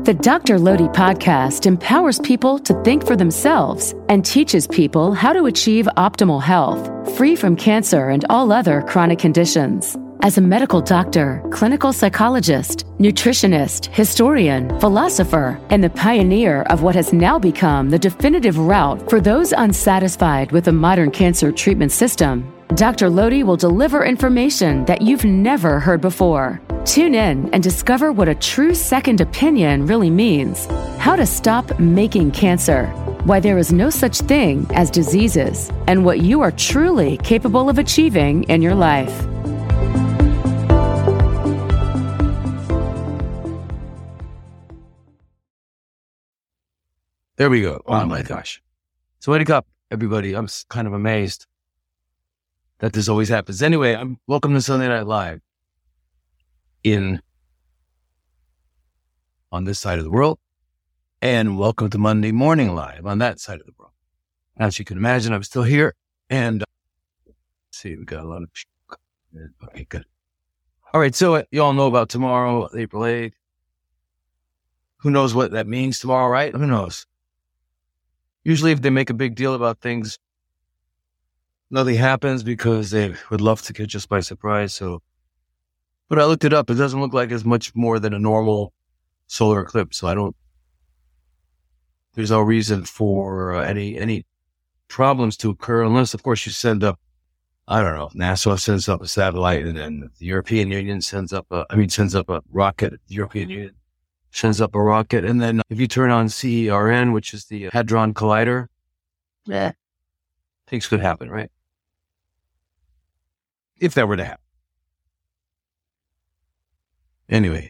The Dr. Lodi podcast empowers people to think for themselves and teaches people how to achieve optimal health, free from cancer and all other chronic conditions. As a medical doctor, clinical psychologist, nutritionist, historian, philosopher, and the pioneer of what has now become the definitive route for those unsatisfied with the modern cancer treatment system, Dr. Lodi will deliver information that you've never heard before. Tune in and discover what a true second opinion really means, how to stop making cancer, why there is no such thing as diseases, and what you are truly capable of achieving in your life. There we go. Oh my gosh. So wake up, everybody. I'm kind of amazed that this always happens. Anyway, welcome to Sunday Night Live on this side of the world, and welcome to Monday Morning Live on that side of the world. As you can imagine, I'm still here, and let's see, we got a lot of okay, good. All right, so you all know about tomorrow, April 8th. Who knows what that means tomorrow, right? Who knows? Usually if they make a big deal about things, nothing happens because they would love to catch us by surprise. But I looked it up. It doesn't look like it's much more than a normal solar eclipse. So there's no reason for any problems to occur unless, of course, you send up, I don't know, NASA sends up a satellite, and then the European Union sends up a rocket. The European Union sends up a rocket. And then if you turn on CERN, which is the Hadron Collider, things could happen, right? If that were to happen. Anyway,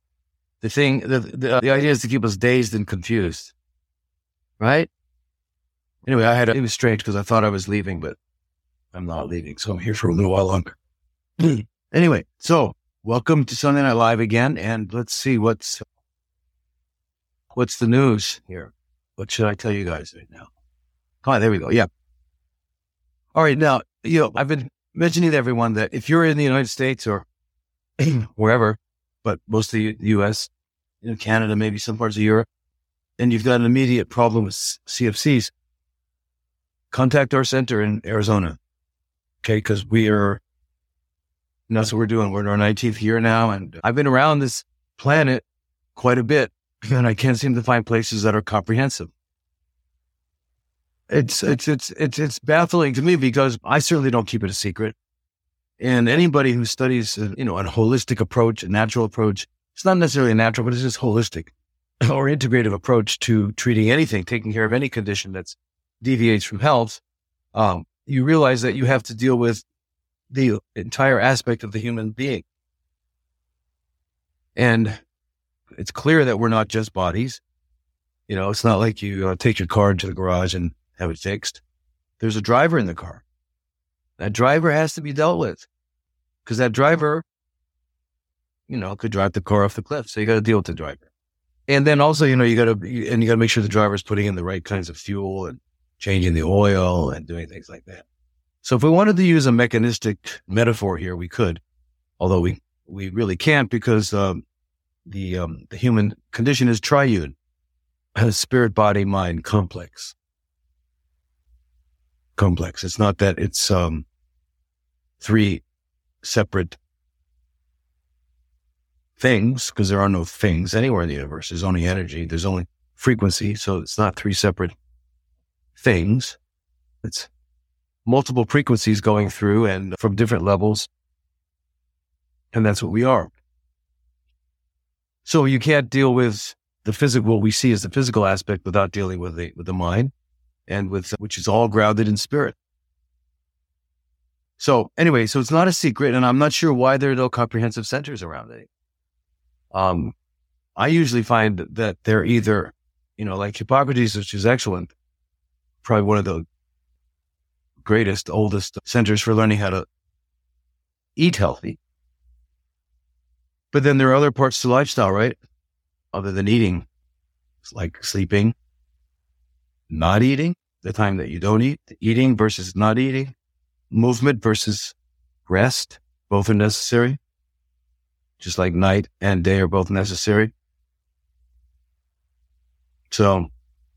the idea is to keep us dazed and confused, right? Anyway, it was strange because I thought I was leaving, but I'm not leaving, so I'm here for a little while longer. Anyway, so welcome to Sunday Night Live again, and let's see what's the news here. What should I tell you guys right now? Come on, there we go. Yeah. All right, now, I've been mentioning to everyone that if you're in the United States or wherever, but mostly the U.S., Canada, maybe some parts of Europe, and you've got an immediate problem with CFCs, contact our center in Arizona, okay? Because that's what we're doing. We're in our 19th year now, and I've been around this planet quite a bit, and I can't seem to find places that are comprehensive. It's baffling to me because I certainly don't keep it a secret. And anybody who studies, a holistic approach, a natural approach, it's not necessarily natural, but it's just holistic or integrative approach to treating anything, taking care of any condition that deviates from health. You realize that you have to deal with the entire aspect of the human being. And it's clear that we're not just bodies. It's not like you take your car into the garage and have it fixed. There's a driver in the car. That driver has to be dealt with because that driver, could drive the car off the cliff. So you got to deal with the driver. And then also, you got to make sure the driver's putting in the right kinds of fuel and changing the oil and doing things like that. So if we wanted to use a mechanistic metaphor here, we could, although we really can't because the human condition is triune, spirit, body, mind, complex. It's not that it's three separate things, because there are no things anywhere in the universe. There's only energy. There's only frequency. So it's not three separate things. It's multiple frequencies going through and from different levels. And that's what we are. So you can't deal with the physical, what we see as the physical aspect without dealing with the mind, and which is all grounded in spirit. So anyway, so it's not a secret, and I'm not sure why there are no comprehensive centers around it. I usually find that they're either, like Hippocrates, which is excellent, probably one of the greatest, oldest centers for learning how to eat healthy. But then there are other parts to lifestyle, right? Other than eating, it's like sleeping, not eating, the time that you don't eat, eating versus not eating, movement versus rest, both are necessary. Just like night and day are both necessary. So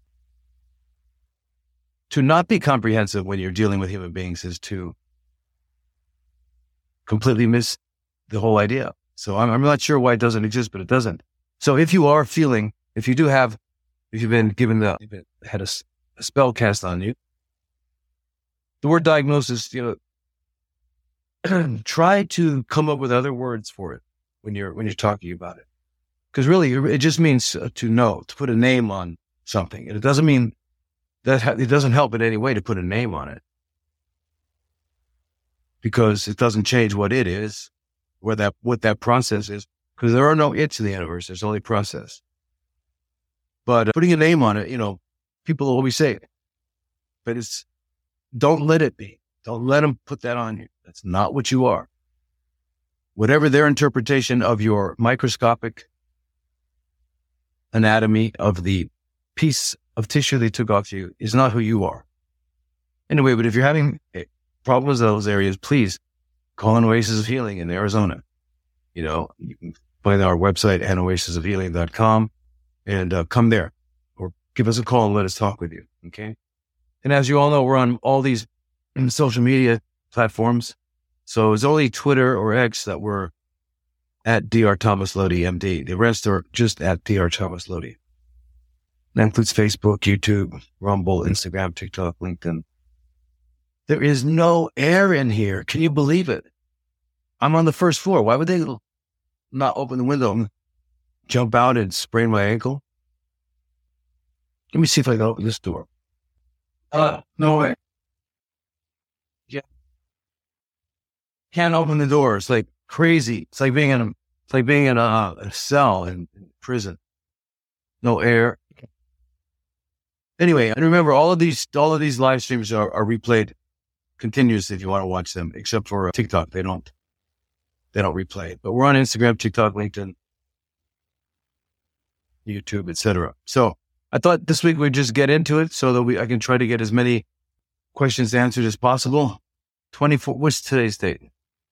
to not be comprehensive when you're dealing with human beings is to completely miss the whole idea. So I'm not sure why it doesn't exist, but it doesn't. So if you are feeling, if you've been had a spell cast on you, the word diagnosis, try to come up with other words for it when you're talking about it. Because really, it just means to know, to put a name on something. And it doesn't mean that it doesn't help in any way to put a name on it. Because it doesn't change what it is, what that process is. Because there are no it's in the universe. There's only process. But putting a name on it, people always say it. But don't let it be. Don't let them put that on you. That's not what you are. Whatever their interpretation of your microscopic anatomy of the piece of tissue they took off you is not who you are. Anyway, but if you're having problems in those areas, please call on Oasis of Healing in Arizona. You can find our website at oasisofhealing.com and come there or give us a call and let us talk with you. Okay. And as you all know, we're on all these social media platforms. So it's only Twitter or X that we're at Dr. Thomas Lody, MD. The rest are just at Dr. Thomas Lody. That includes Facebook, YouTube, Rumble, Instagram, TikTok, LinkedIn. There is no air in here. Can you believe it? I'm on the first floor. Why would they not open the window and jump out and sprain my ankle? Let me see if I can open this door. No way. Yeah. Can't open the door. It's like crazy. It's like being in a cell in prison. No air. Anyway, and remember, all of these live streams are replayed continuously if you want to watch them, except for TikTok. They don't replay it. But we're on Instagram, TikTok, LinkedIn, YouTube, etc. So I thought this week we'd just get into it so that I can try to get as many questions answered as possible. 24. What's today's date?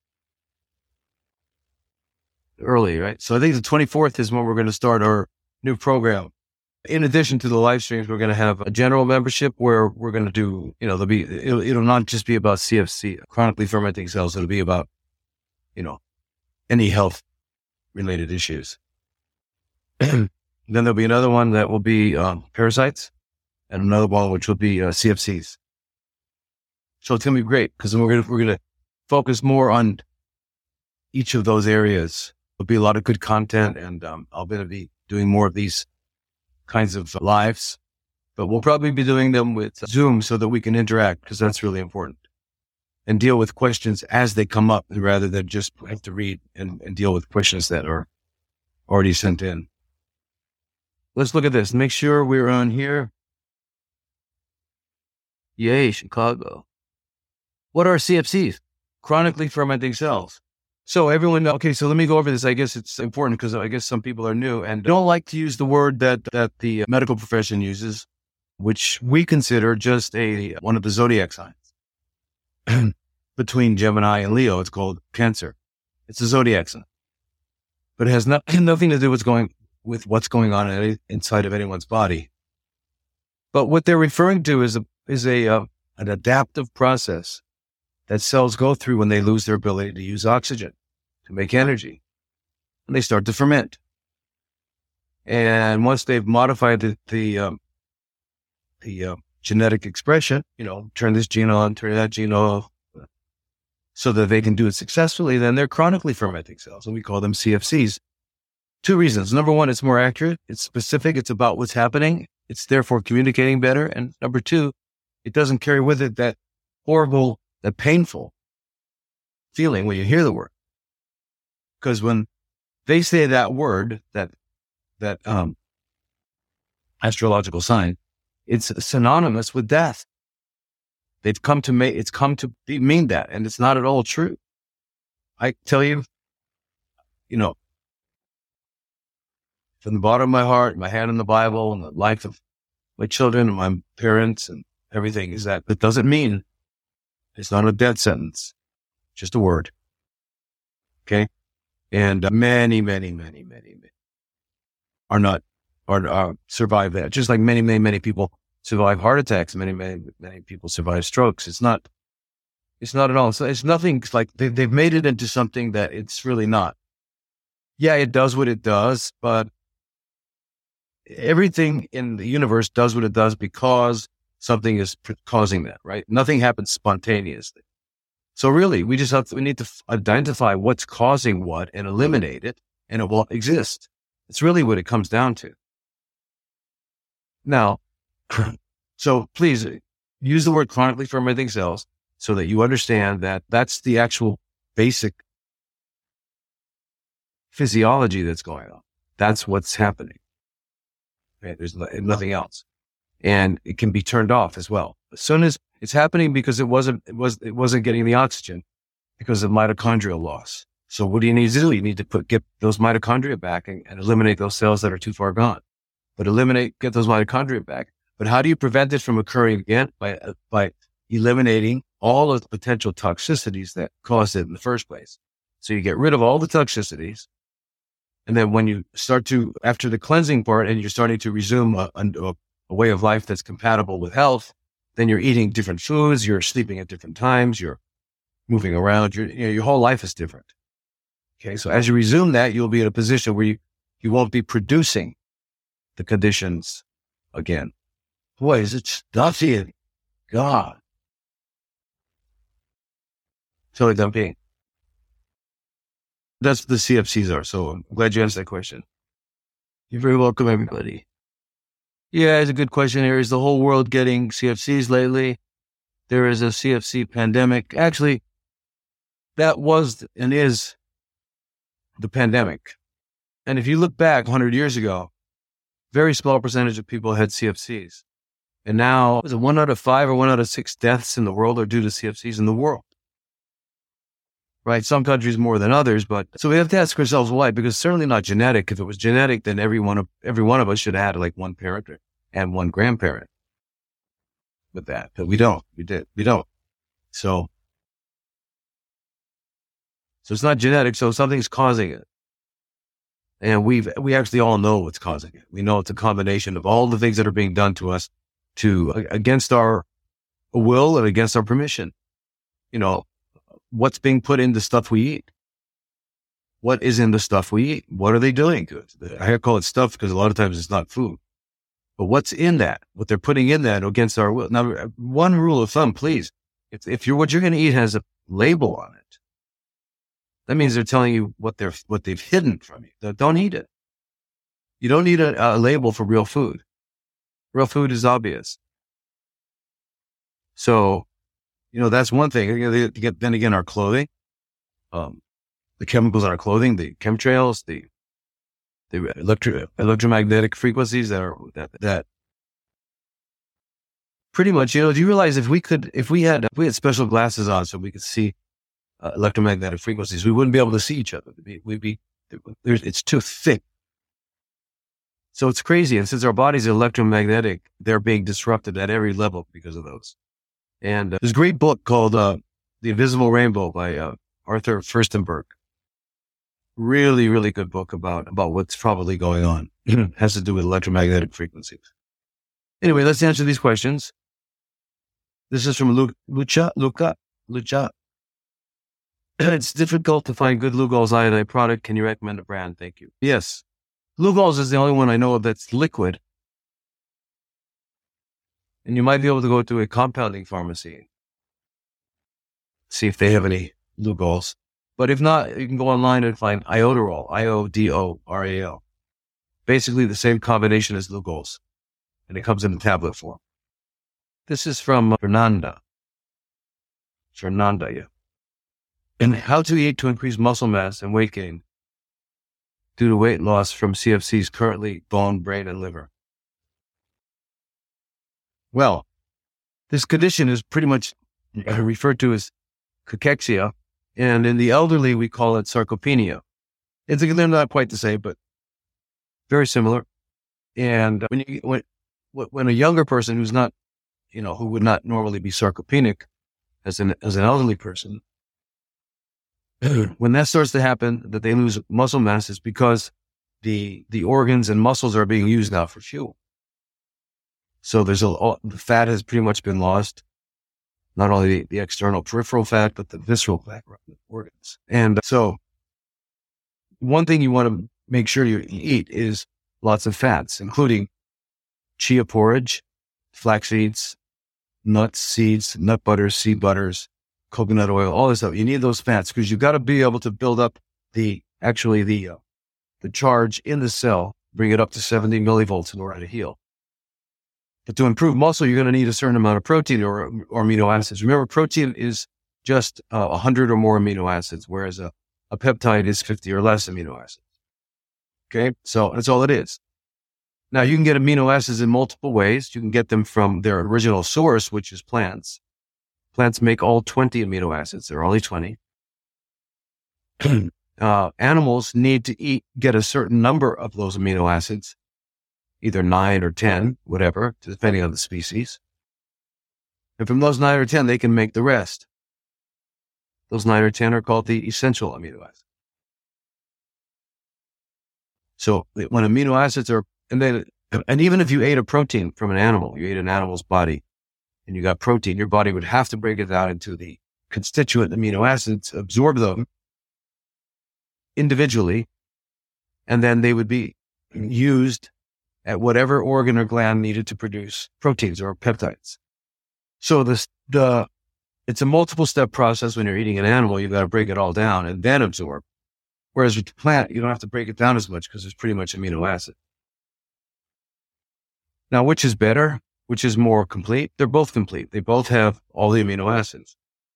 Early, right? So I think the 24th is when we're going to start our new program. In addition to the live streams, we're going to have a general membership where we're going to do, it'll not just be about CFC, chronically fermenting cells. It'll be about, any health related issues. Then there'll be another one that will be parasites, and another one which will be CFCs. So it's going to be great because we're going to focus more on each of those areas. There'll be a lot of good content, and I'll be doing more of these kinds of lives, but we'll probably be doing them with Zoom so that we can interact, because that's really important, and deal with questions as they come up rather than just have to read and deal with questions that are already sent in. Let's look at this. Make sure we're on here. Yay, Chicago. What are CFCs? Chronically fermenting cells. So everyone, okay, so let me go over this. I guess it's important because I guess some people are new and don't like to use the word that the medical profession uses, which we consider just one of the zodiac signs. Between Gemini and Leo, it's called Cancer. It's a zodiac sign. But it has nothing to do with what's going on inside of anyone's body. But what they're referring to is an adaptive process that cells go through when they lose their ability to use oxygen to make energy, and they start to ferment. And once they've modified the genetic expression, turn this gene on, turn that gene off, so that they can do it successfully, then they're chronically fermenting cells, and we call them CFCs. Two reasons. Number one, it's more accurate. It's specific. It's about what's happening. It's therefore communicating better. And number two, it doesn't carry with it that horrible, that painful feeling when you hear the word. Because when they say that word, that astrological sign, it's synonymous with death. It's come to mean that, and it's not at all true. I tell you, from the bottom of my heart, my hand on the Bible, and the life of my children and my parents and everything, is that it doesn't mean it's not a death sentence, just a word. Okay? And many are not or survive that. Just like many people survive heart attacks. Many people survive strokes. It's not at all. So it's nothing like they've made it into something that it's really not. Yeah, it does what it does, but everything in the universe does what it does because something is causing that, right? Nothing happens spontaneously. So really, we need to identify what's causing what and eliminate it, and it will exist. It's really what it comes down to. Now, so please use the word chronically fermenting cells so that you understand that that's the actual basic physiology that's going on. That's what's happening. Okay? There's nothing else. And it can be turned off as well. As soon as it's happening because it wasn't getting the oxygen because of mitochondrial loss. So what do you need to do? You need to get those mitochondria back and eliminate those cells that are too far gone. But get those mitochondria back. But how do you prevent it from occurring again? By eliminating all of the potential toxicities that caused it in the first place. So you get rid of all the toxicities. And then when you after the cleansing part and you're starting to resume a way of life that's compatible with health, then you're eating different foods, you're sleeping at different times, you're moving around, your whole life is different. Okay. So as you resume that, you'll be in a position where you won't be producing the conditions again. Boy, is it stuffy. God. Totally dumping. That's what the CFCs are. So I'm glad you asked that question. You're very welcome, everybody. Yeah, it's a good question here. Is the whole world getting CFCs lately? There is a CFC pandemic. Actually, that was and is the pandemic. And if you look back 100 years ago, very small percentage of people had CFCs. And now, is it 1 out of 5 or 1 out of 6 deaths in the world are due to CFCs in the world? Right? Some countries more than others, but so we have to ask ourselves why, because it's certainly not genetic. If it was genetic, then every one of us should have had like one parent and one grandparent with that. But we don't. We don't. So it's not genetic. So something's causing it. And we actually all know what's causing it. We know it's a combination of all the things that are being done to us against our will and against our permission. What's being put in the stuff we eat? What is in the stuff we eat? What are they doing to it? I call it stuff because a lot of times it's not food. But what's in that? What they're putting in that against our will? Now, one rule of thumb, please. If what you're going to eat has a label on it, that means they're telling you what they've hidden from you. Don't eat it. You don't need a label for real food. Real food is obvious. So, that's one thing. Then again, our clothing, the chemicals in our clothing, the chemtrails, the electromagnetic frequencies that pretty much, do you realize if we had special glasses on so we could see electromagnetic frequencies, we wouldn't be able to see each other. It's too thick. So it's crazy. And since our bodies are electromagnetic, they're being disrupted at every level because of those. And there's a great book called The Invisible Rainbow by Arthur Firstenberg. Really, really good book about what's probably going on. It has to do with electromagnetic frequencies. Anyway, let's answer these questions. This is from Lucha. It's difficult to find good Lugol's iodine product. Can you recommend a brand? Thank you. Yes. Lugol's is the only one I know of that's liquid. And you might be able to go to a compounding pharmacy, see if they have any Lugol's. But if not, you can go online and find Iodoral, Iodoral. Basically the same combination as Lugol's. And it comes in the tablet form. This is from Fernanda, yeah. And how to eat to increase muscle mass and weight gain due to weight loss from CFCs, currently bone, brain, and liver. Well, this condition is pretty much referred to as cachexia, and in the elderly, we call it sarcopenia. They're not quite the same, but very similar. And when a younger person who's not, who would not normally be sarcopenic as an elderly person, when that starts to happen, that they lose muscle mass, is because the organs and muscles are being used now for fuel. So the fat has pretty much been lost. Not only the external peripheral fat, but the visceral fat around the organs. And so one thing you want to make sure you eat is lots of fats, including chia porridge, flax seeds, nuts, seeds, nut butters, seed butters, coconut oil, all this stuff. You need those fats because you've got to be able to build up the charge in the cell, bring it up to 70 millivolts in order to heal. But to improve muscle, you're going to need a certain amount of protein or amino acids. Remember, protein is just 100 or more amino acids, whereas a peptide is 50 or less amino acids. Okay, so that's all it is. Now, you can get amino acids in multiple ways. You can get them from their original source, which is plants. Plants make all 20 amino acids. There are only 20. Animals need to get a certain number of those amino acids, either 9 or 10, whatever, depending on the species. And from those 9 or 10, they can make the rest. Those 9 or 10 are called the essential amino acids. So when amino acids are, and even if you ate a protein from an animal, you ate an animal's body, and you got protein, your body would have to break it down into the constituent amino acids, absorb them individually, and then they would be used at whatever organ or gland needed to produce proteins or peptides. So it's a multiple step process. When you're eating an animal, you've got to break it all down and then absorb. Whereas with the plant, you don't have to break it down as much because it's pretty much amino acid. Now, which is better? Which is more complete? They're both complete. They both have all the amino acids.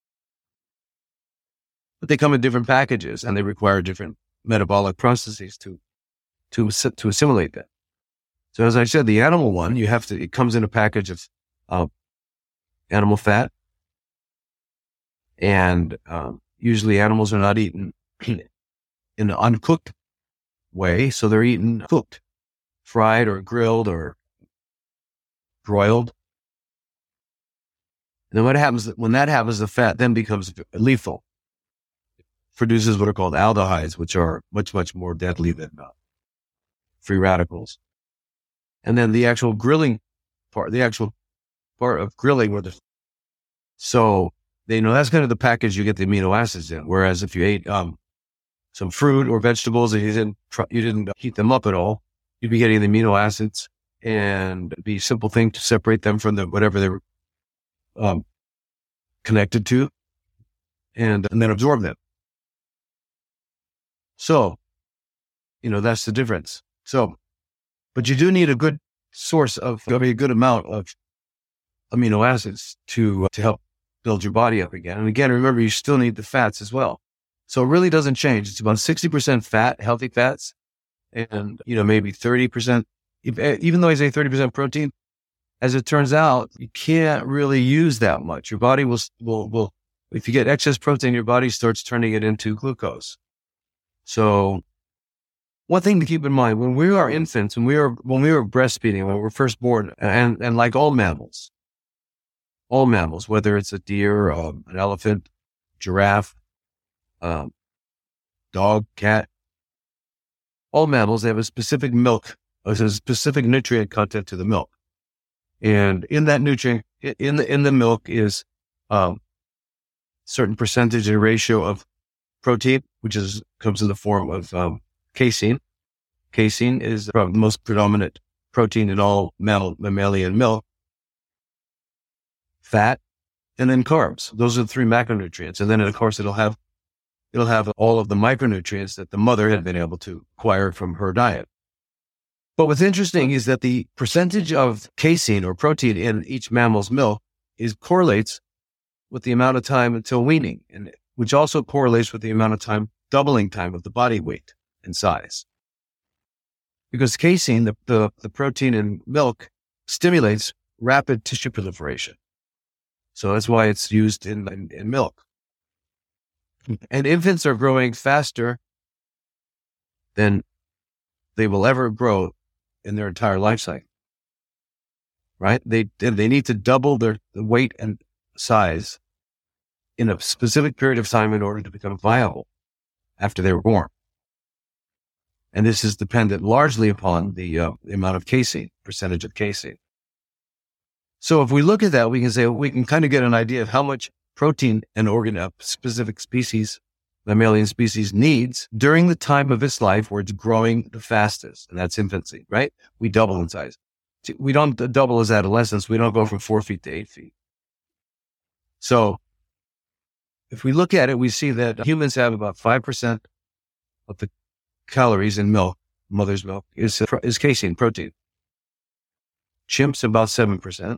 But they come in different packages and they require different metabolic processes to assimilate that. So as I said, the animal one, it comes in a package of animal fat. And usually animals are not eaten in an uncooked way. So they're eaten cooked, fried or grilled or broiled. And then what happens, when that happens, the fat then becomes lethal. It produces what are called aldehydes, which are much, much more deadly than free radicals. And then the actual part of grilling, so that's kind of the package you get the amino acids in. Whereas if you ate some fruit or vegetables and you didn't heat them up at all, you'd be getting the amino acids, and it'd be a simple thing to separate them from whatever they were connected to, and then absorb them. So, that's the difference. So, but you do need a good source of a good amount of amino acids to help build your body up again. And again, remember, you still need the fats as well. So it really doesn't change. It's about 60% fat, healthy fats, and, maybe 30%, even though I say 30% protein, as it turns out, you can't really use that much. Your body will, if you get excess protein, your body starts turning it into glucose. So one thing to keep in mind, when we are infants, when we were breastfeeding, when we were first born, and like all mammals, whether it's a deer, an elephant, giraffe, dog, cat, all mammals, they have a specific specific nutrient content to the milk. And in that nutrient, in the milk is certain percentage and ratio of protein, which comes in the form of casein. Casein is the most predominant protein in all mammalian milk. Fat, and then carbs. Those are the three macronutrients. And then, of course, it'll have all of the micronutrients that the mother had been able to acquire from her diet. But what's interesting is that the percentage of casein or protein in each mammal's milk correlates with the amount of time until weaning, and which also correlates with the amount of time, doubling time of the body weight and size. Because casein, the protein in milk, stimulates rapid tissue proliferation. So that's why it's used in milk. And infants are growing faster than they will ever grow in their entire life cycle, right? They need to double the weight and size in a specific period of time in order to become viable after they were born. And this is dependent largely upon the amount of casein, percentage of casein. So if we look at that, we can say we can kind of get an idea of how much protein an specific species, mammalian species, needs during the time of its life where it's growing the fastest, and that's infancy, right? We double in size. We don't double as adolescents. We don't go from 4 feet to 8 feet. So if we look at it, we see that humans have about 5% of the calories in milk, mother's milk, is casein, protein. Chimps, about 7%.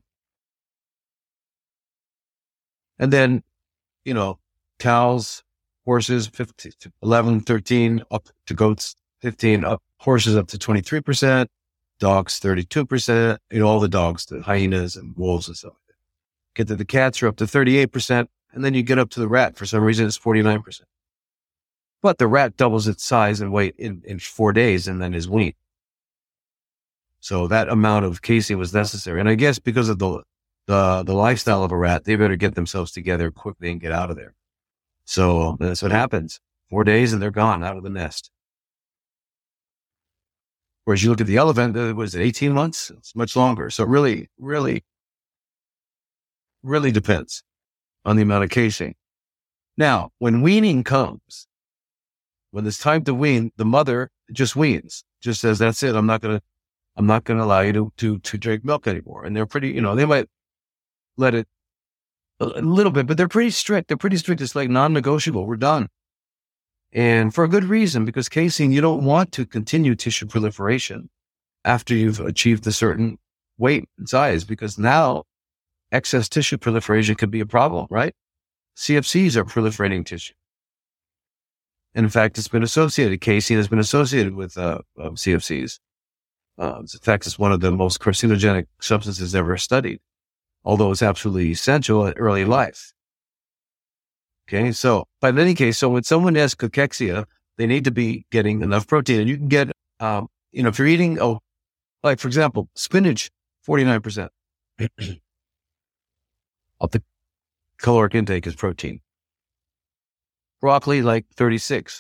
And then, cows, horses, 11, 13, up to goats, 15, up horses up to 23%, dogs, 32%, all the dogs, the hyenas and wolves and stuff. Get to the cats are up to 38%. And then you get up to the rat. For some reason, it's 49%. But the rat doubles its size and weight in 4 days and then is weaned. So that amount of casein was necessary. And I guess because of the lifestyle of a rat, they better get themselves together quickly and get out of there. So that's what happens. 4 days and they're gone out of the nest. Whereas you look at the elephant, was it 18 months? It's much longer. So it really, really, really depends on the amount of casein. Now, when weaning comes, when it's time to wean, the mother just weans, just says, that's it. I'm not going to allow you to drink milk anymore. And they're pretty, they might let it a little bit, but they're pretty strict. It's like non-negotiable. We're done. And for a good reason, because casein, you don't want to continue tissue proliferation after you've achieved a certain weight and size, because now excess tissue proliferation could be a problem, right? CFCs are proliferating tissue. And in fact, it's been associated, casein has been associated with CFCs. In fact, it's one of the most carcinogenic substances ever studied, although it's absolutely essential in early life. Okay, so, but in any case, so when someone has cachexia, they need to be getting enough protein. And you can get, if you're eating, like for example, spinach, 49% of the caloric intake is protein. Broccoli, like 36.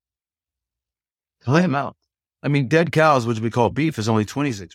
High amount. I mean, dead cows, which we call beef, is only 26%.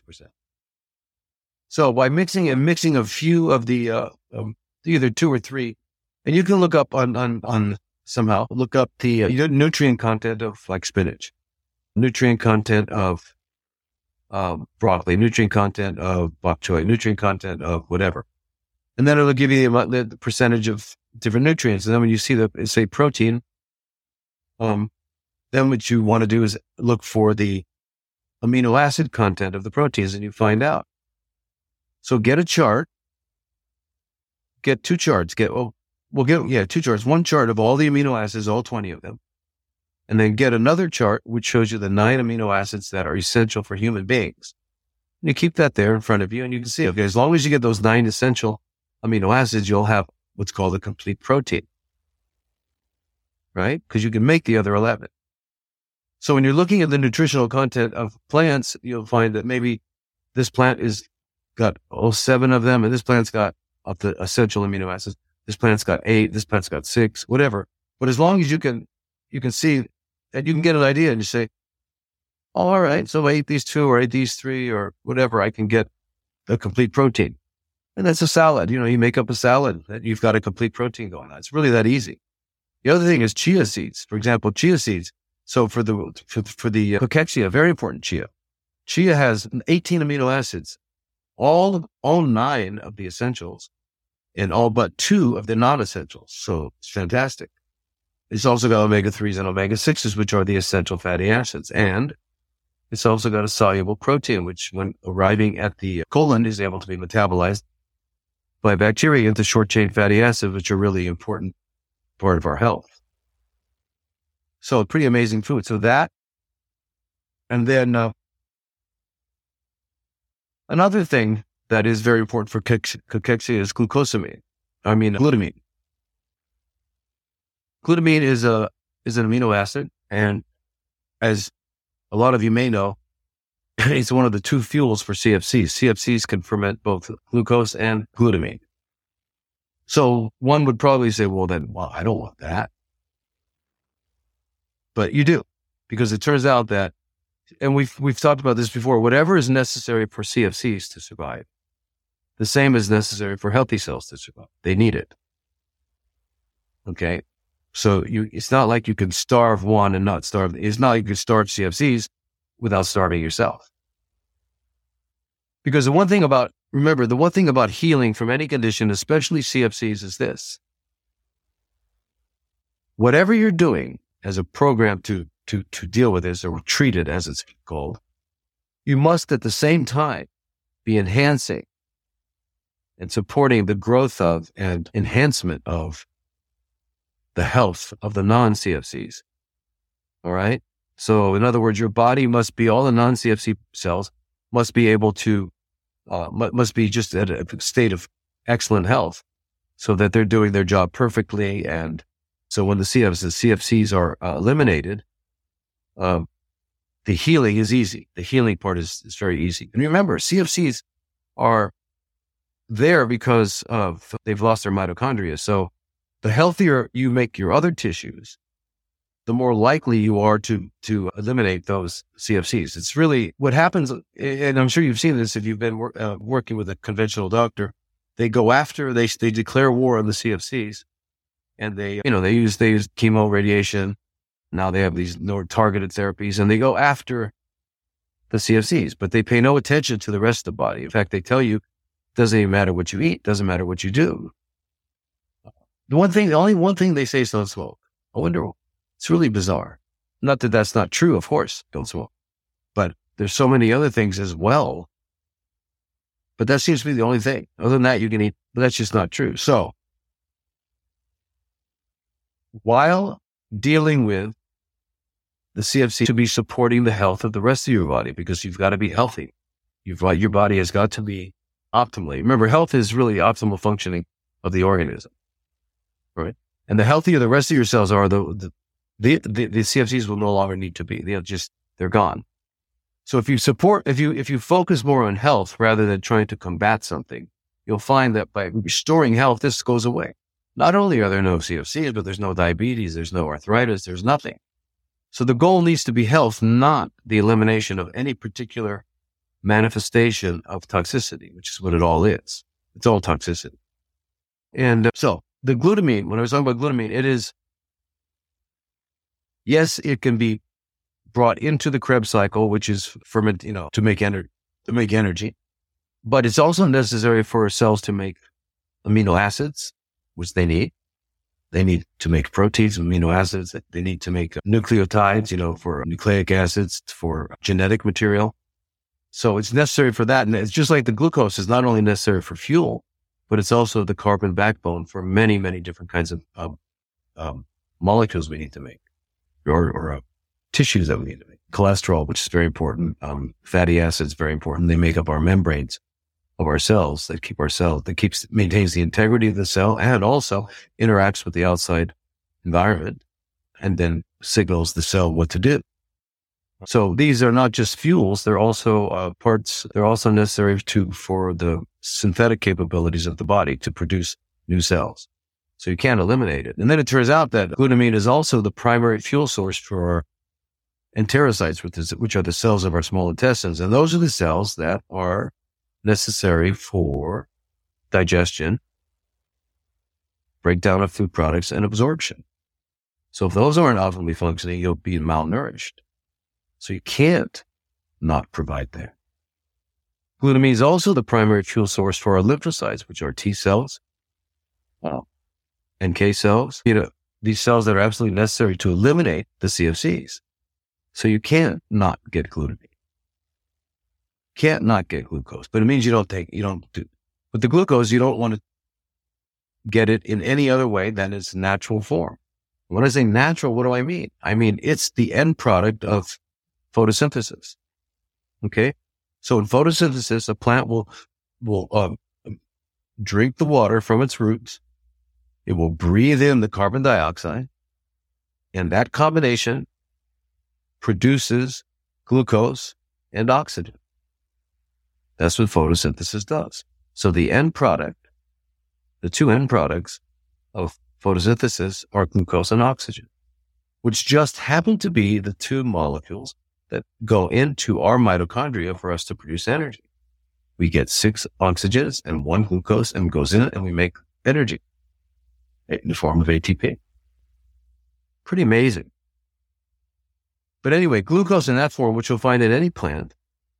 So by mixing a few of the, either 2 or 3, and you can look up on somehow, look up the nutrient content of like spinach, nutrient content of broccoli, nutrient content of bok choy, nutrient content of whatever. And then it'll give you the percentage of different nutrients. And then when you see say protein, then what you want to do is look for the amino acid content of the proteins, and you find out. So get a chart, get 2 charts, get 2 charts, 1 chart of all the amino acids, all 20 of them. And then get another chart, which shows you the 9 amino acids that are essential for human beings. And you keep that there in front of you, and you can see, okay, as long as you get those 9 essential amino acids, you'll have what's called a complete protein, right? Because you can make the other 11. So when you're looking at the nutritional content of plants, you'll find that maybe this plant got 7 of them, and this plant's got of the essential amino acids. This plant's got 8, this plant's got 6, whatever. But as long as you can see and you can get an idea and you say, oh, all right, so I ate these 2 or I ate these 3 or whatever, I can get a complete protein. And that's a salad. You make up a salad that you've got a complete protein going on. It's really that easy. The other thing is chia seeds. For example, chia seeds. So for the cachexia, very important chia. Chia has 18 amino acids, all 9 of the essentials, and all but 2 of the non-essentials. So it's fantastic. It's also got omega-3s and omega-6s, which are the essential fatty acids. And it's also got a soluble protein, which when arriving at the colon is able to be metabolized by bacteria into short-chain fatty acids, which are really important part of our health. So pretty amazing food. So that, and then another thing that is very important for cachexia is glutamine. Glutamine is an amino acid, and as a lot of you may know, it's one of the 2 fuels for CFCs. CFCs can ferment both glucose and glutamine. So one would probably say, well, I don't want that. But you do, because it turns out that and we've talked about this before, whatever is necessary for CFCs to survive, the same is necessary for healthy cells to survive. They need it. Okay. So it's not like you can starve one and not starve. It's not like you can starve CFCs without starving yourself. Because the one thing about healing from any condition, especially CFCs, is this. Whatever you're doing as a program to deal with this, or treat it as it's called, you must at the same time be enhancing and supporting the growth of and enhancement of the health of the non-CFCs. All right? So in other words, your body must be, all the non-CFC cells must be able to, must be just at a state of excellent health so that they're doing their job perfectly. And so when the CFCs are eliminated, the healing is easy. The healing part is very easy. And remember, CFCs are there because they've lost their mitochondria. So the healthier you make your other tissues, the more likely you are to eliminate those CFCs. It's really what happens, and I'm sure you've seen this if you've been working with a conventional doctor. They go after, they declare war on the CFCs, and they use chemo, radiation. Now they have these more targeted therapies, and they go after the CFCs, but they pay no attention to the rest of the body. In fact, they tell you, doesn't even matter what you eat, doesn't matter what you do. The only one thing they say is don't smoke. I wonder, it's really bizarre. Not that that's not true, of course, don't smoke. But there's so many other things as well. But that seems to be the only thing. Other than that, you can eat, but that's just not true. So, while dealing with the CFC, to be supporting the health of the rest of your body, because you've got to be healthy. Your body has got to be optimally. Remember, health is really optimal functioning of the organism. Right. And the healthier the rest of your cells are, the CFCs will no longer need to be. They're gone. So if you focus more on health rather than trying to combat something, you'll find that by restoring health, this goes away. Not only are there no CFCs, but there's no diabetes, there's no arthritis, there's nothing. So the goal needs to be health, not the elimination of any particular manifestation of toxicity, which is what it all is. It's all toxicity. And so the glutamine, when I was talking about glutamine, it is, yes, it can be brought into the Krebs cycle, which is to make energy, but it's also necessary for cells to make amino acids, which they need. They need to make proteins, amino acids. They need to make nucleotides, for nucleic acids, for genetic material. So it's necessary for that. And it's just like the glucose is not only necessary for fuel, but it's also the carbon backbone for many, many different kinds of molecules we need to make, or tissues that we need to make. Cholesterol, which is very important. Fatty acids, very important. They make up our membranes of our cells that maintains the integrity of the cell, and also interacts with the outside environment and then signals the cell what to do. So these are not just fuels; they're also parts. They're also necessary for the synthetic capabilities of the body to produce new cells. So you can't eliminate it. And then it turns out that glutamine is also the primary fuel source for our enterocytes, which are the cells of our small intestines, and those are the cells that are necessary for digestion, breakdown of food products, and absorption. So if those aren't optimally functioning, you'll be malnourished. So you can't not provide that. Glutamine is also the primary fuel source for our lymphocytes, which are T cells, NK cells, these cells that are absolutely necessary to eliminate the CFCs. So you can't not get glutamine. Can't not get glucose, but it means but the glucose, you don't want to get it in any other way than its natural form. When I say natural, what do I mean? I mean, it's the end product of photosynthesis. Okay. So in photosynthesis, a plant will drink the water from its roots. It will breathe in the carbon dioxide, and that combination produces glucose and oxygen. That's what photosynthesis does. So the two end products of photosynthesis are glucose and oxygen, which just happen to be the two molecules that go into our mitochondria for us to produce energy. We get 6 oxygens and 1 glucose and goes in it, and we make energy in the form of ATP. Pretty amazing. But anyway, glucose in that form, which you'll find in any plant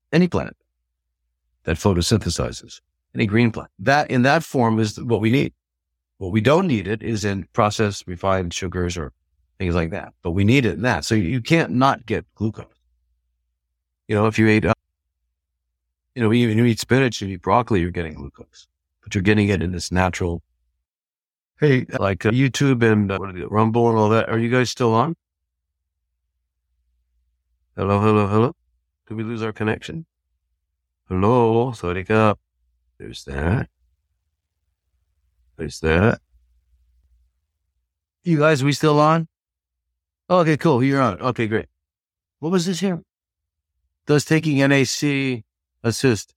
that photosynthesizes, any green plant, that in that form is what we need. What we don't need it is in processed refined sugars or things like that, but we need it in that. So you can't not get glucose. If you ate, even you eat spinach, you eat broccoli, you're getting glucose, but you're getting it in this natural. Hey, like YouTube and Rumble and all that. Are you guys still on? Hello. Did we lose our connection? Hello, sorry. There's that. You guys, we still on? Okay, cool. You're on. Okay, great. What was this here? Does taking NAC assist?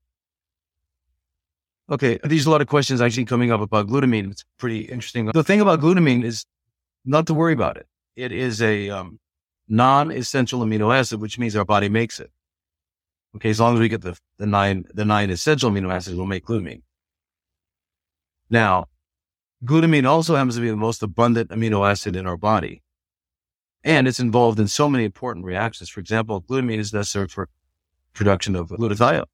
Okay, there's a lot of questions actually coming up about glutamine. It's pretty interesting. The thing about glutamine is not to worry about it. It is a non-essential amino acid, which means our body makes it. Okay, as long as we get the nine essential amino acids, we'll make glutamine. Now, glutamine also happens to be the most abundant amino acid in our body. And it's involved in so many important reactions. For example, glutamine is necessary for production of glutathione.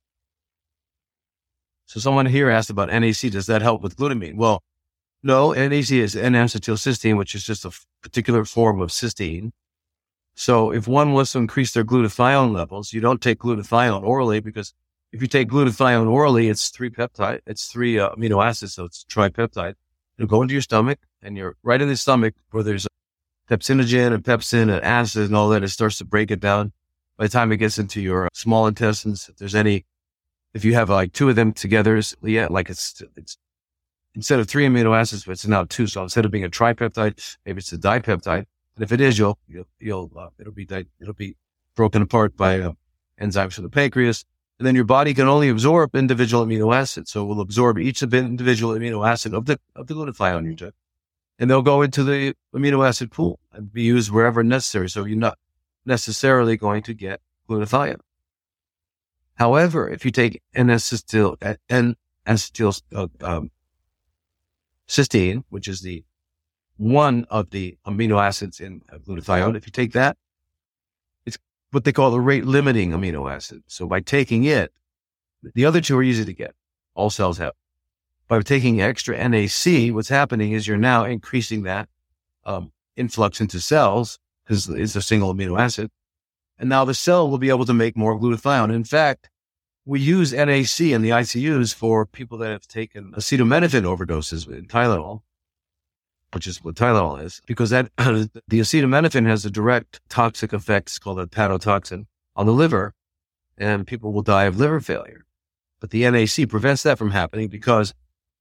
So someone here asked about NAC. Does that help with glutamine? Well, no, NAC is N-acetylcysteine, which is just a particular form of cysteine. So if one wants to increase their glutathione levels, you don't take glutathione orally, because if you take glutathione orally, it's 3 amino acids, so it's tripeptide. It'll go into your stomach, and you're right in the stomach where there's pepsinogen and pepsin and acid and all that. It starts to break it down. By the time it gets into your small intestines, if you have like 2 of them together, it's instead of 3 amino acids, it's now 2. So instead of being a tripeptide, maybe it's a dipeptide. And if it is, it'll be broken apart by enzymes from the pancreas. And then your body can only absorb individual amino acids. So it will absorb each individual amino acid of the glutathione you took, and they'll go into the amino acid pool and be used wherever necessary. So you're not necessarily going to get glutathione. However, if you take N-acetylcysteine, which is the one of the amino acids in glutathione, if you take that, it's what they call the rate-limiting amino acid. So by taking it, the other 2 are easy to get. All cells have. By taking extra NAC, what's happening is you're now increasing that influx into cells, because it's a single amino acid. And now the cell will be able to make more glutathione. In fact, we use NAC in the ICUs for people that have taken acetaminophen overdoses in Tylenol, which is what Tylenol is, because the acetaminophen has a direct toxic effect. It's called a hepatotoxin on the liver, and people will die of liver failure. But the NAC prevents that from happening, because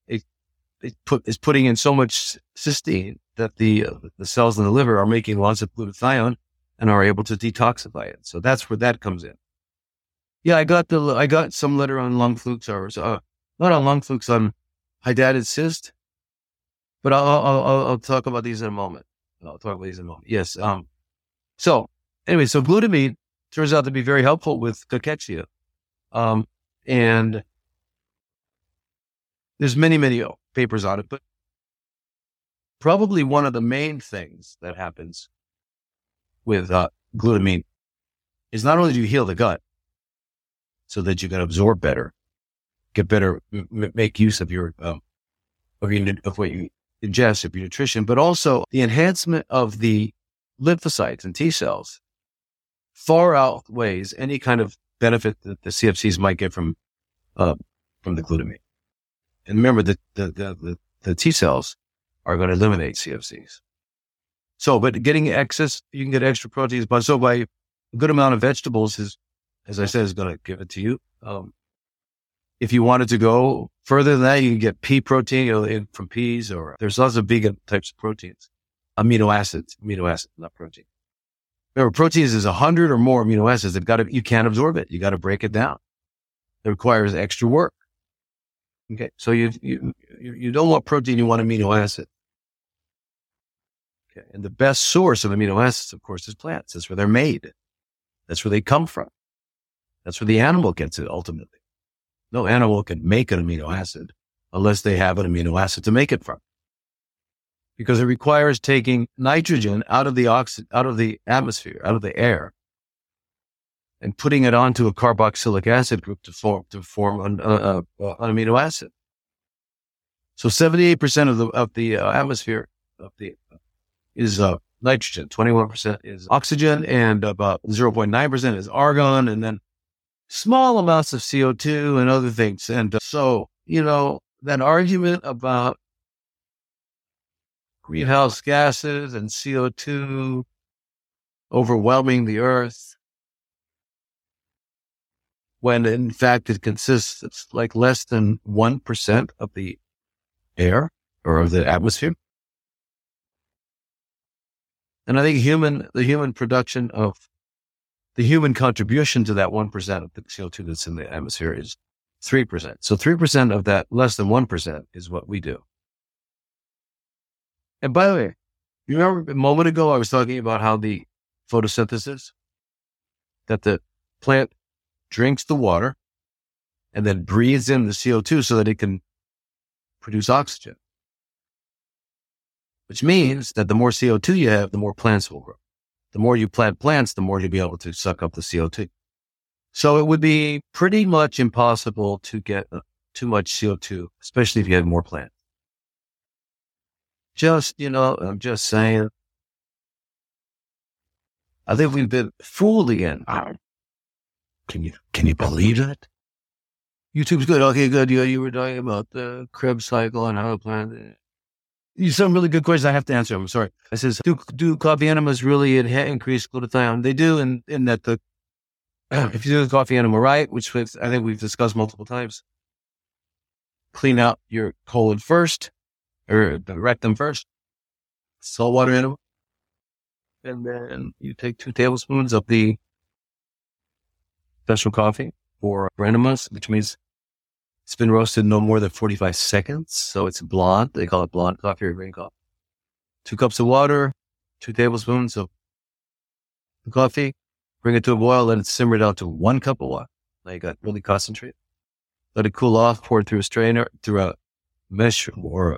it's putting in so much cysteine that the cells in the liver are making lots of glutathione and are able to detoxify it. So that's where that comes in. Yeah, I got some letter on lung flukes, or not on lung flukes, on hydatid cyst. But I'll talk about these in a moment. Yes. So glutamine turns out to be very helpful with cachexia. And there's many papers on it, but probably one of the main things that happens with glutamine is not only do you heal the gut so that you can absorb better, get better, make use of of what you ingest, of your nutrition, but also the enhancement of the lymphocytes and T cells far outweighs any kind of benefit that the CFCs might get from the glutamine. And remember that the T cells are going to eliminate CFCs. So, but getting excess, you can get extra proteins, but so by a good amount of vegetables is, as I said, is going to give it to you. If you wanted to go further than that, you can get pea protein from peas, or there's lots of vegan types of proteins. Amino acids, not protein. Remember, proteins is 100 or more amino acids. You can't absorb it. You got to break it down. It requires extra work. Okay. So you don't want protein, you want amino acid. Okay. And the best source of amino acids, of course, is plants. That's where they're made. That's where they come from. That's where the animal gets it ultimately. No animal can make an amino acid unless they have an amino acid to make it from. Because it requires taking nitrogen out of the atmosphere, out of the air, and putting it onto a carboxylic acid group to form an amino acid. So 78% of the atmosphere is nitrogen, 21% is oxygen, and about 0.9% is argon, and then small amounts of CO2 and other things. And so, that argument about greenhouse gases and CO2 overwhelming the earth, when in fact it consists of like less than 1% of the air or of the atmosphere. And I think the human contribution to that 1% of the CO2 that's in the atmosphere is 3%. So 3% of that, less than 1%, is what we do. And by the way, you remember a moment ago I was talking about how the photosynthesis, that the plant drinks the water and then breathes in the CO2 so that it can produce oxygen. Which means that the more CO2 you have, the more plants will grow. The more you plant plants, the more you'll be able to suck up the CO2. So it would be pretty much impossible to get too much CO2, especially if you had more plants. I'm just saying. I think we've been fooled again. Can you believe that? YouTube's good. Okay, good. You were talking about the Krebs cycle and how to plant it. Some really good questions. I have to answer them. I'm sorry. I says, do coffee enemas really increase glutathione? They do in that if you do the coffee enema right, which I think we've discussed multiple times, clean out your colon first, or the rectum first, saltwater enema. And then you take 2 tablespoons of the special coffee for enemas, which means it's been roasted no more than 45 seconds. So it's blonde. They call it blonde coffee or green coffee. 2 cups of water, 2 tablespoons of the coffee. Bring it to a boil. Let it simmer down to 1 cup of water. Now you got really concentrated. Let it cool off. Pour it through a mesh or a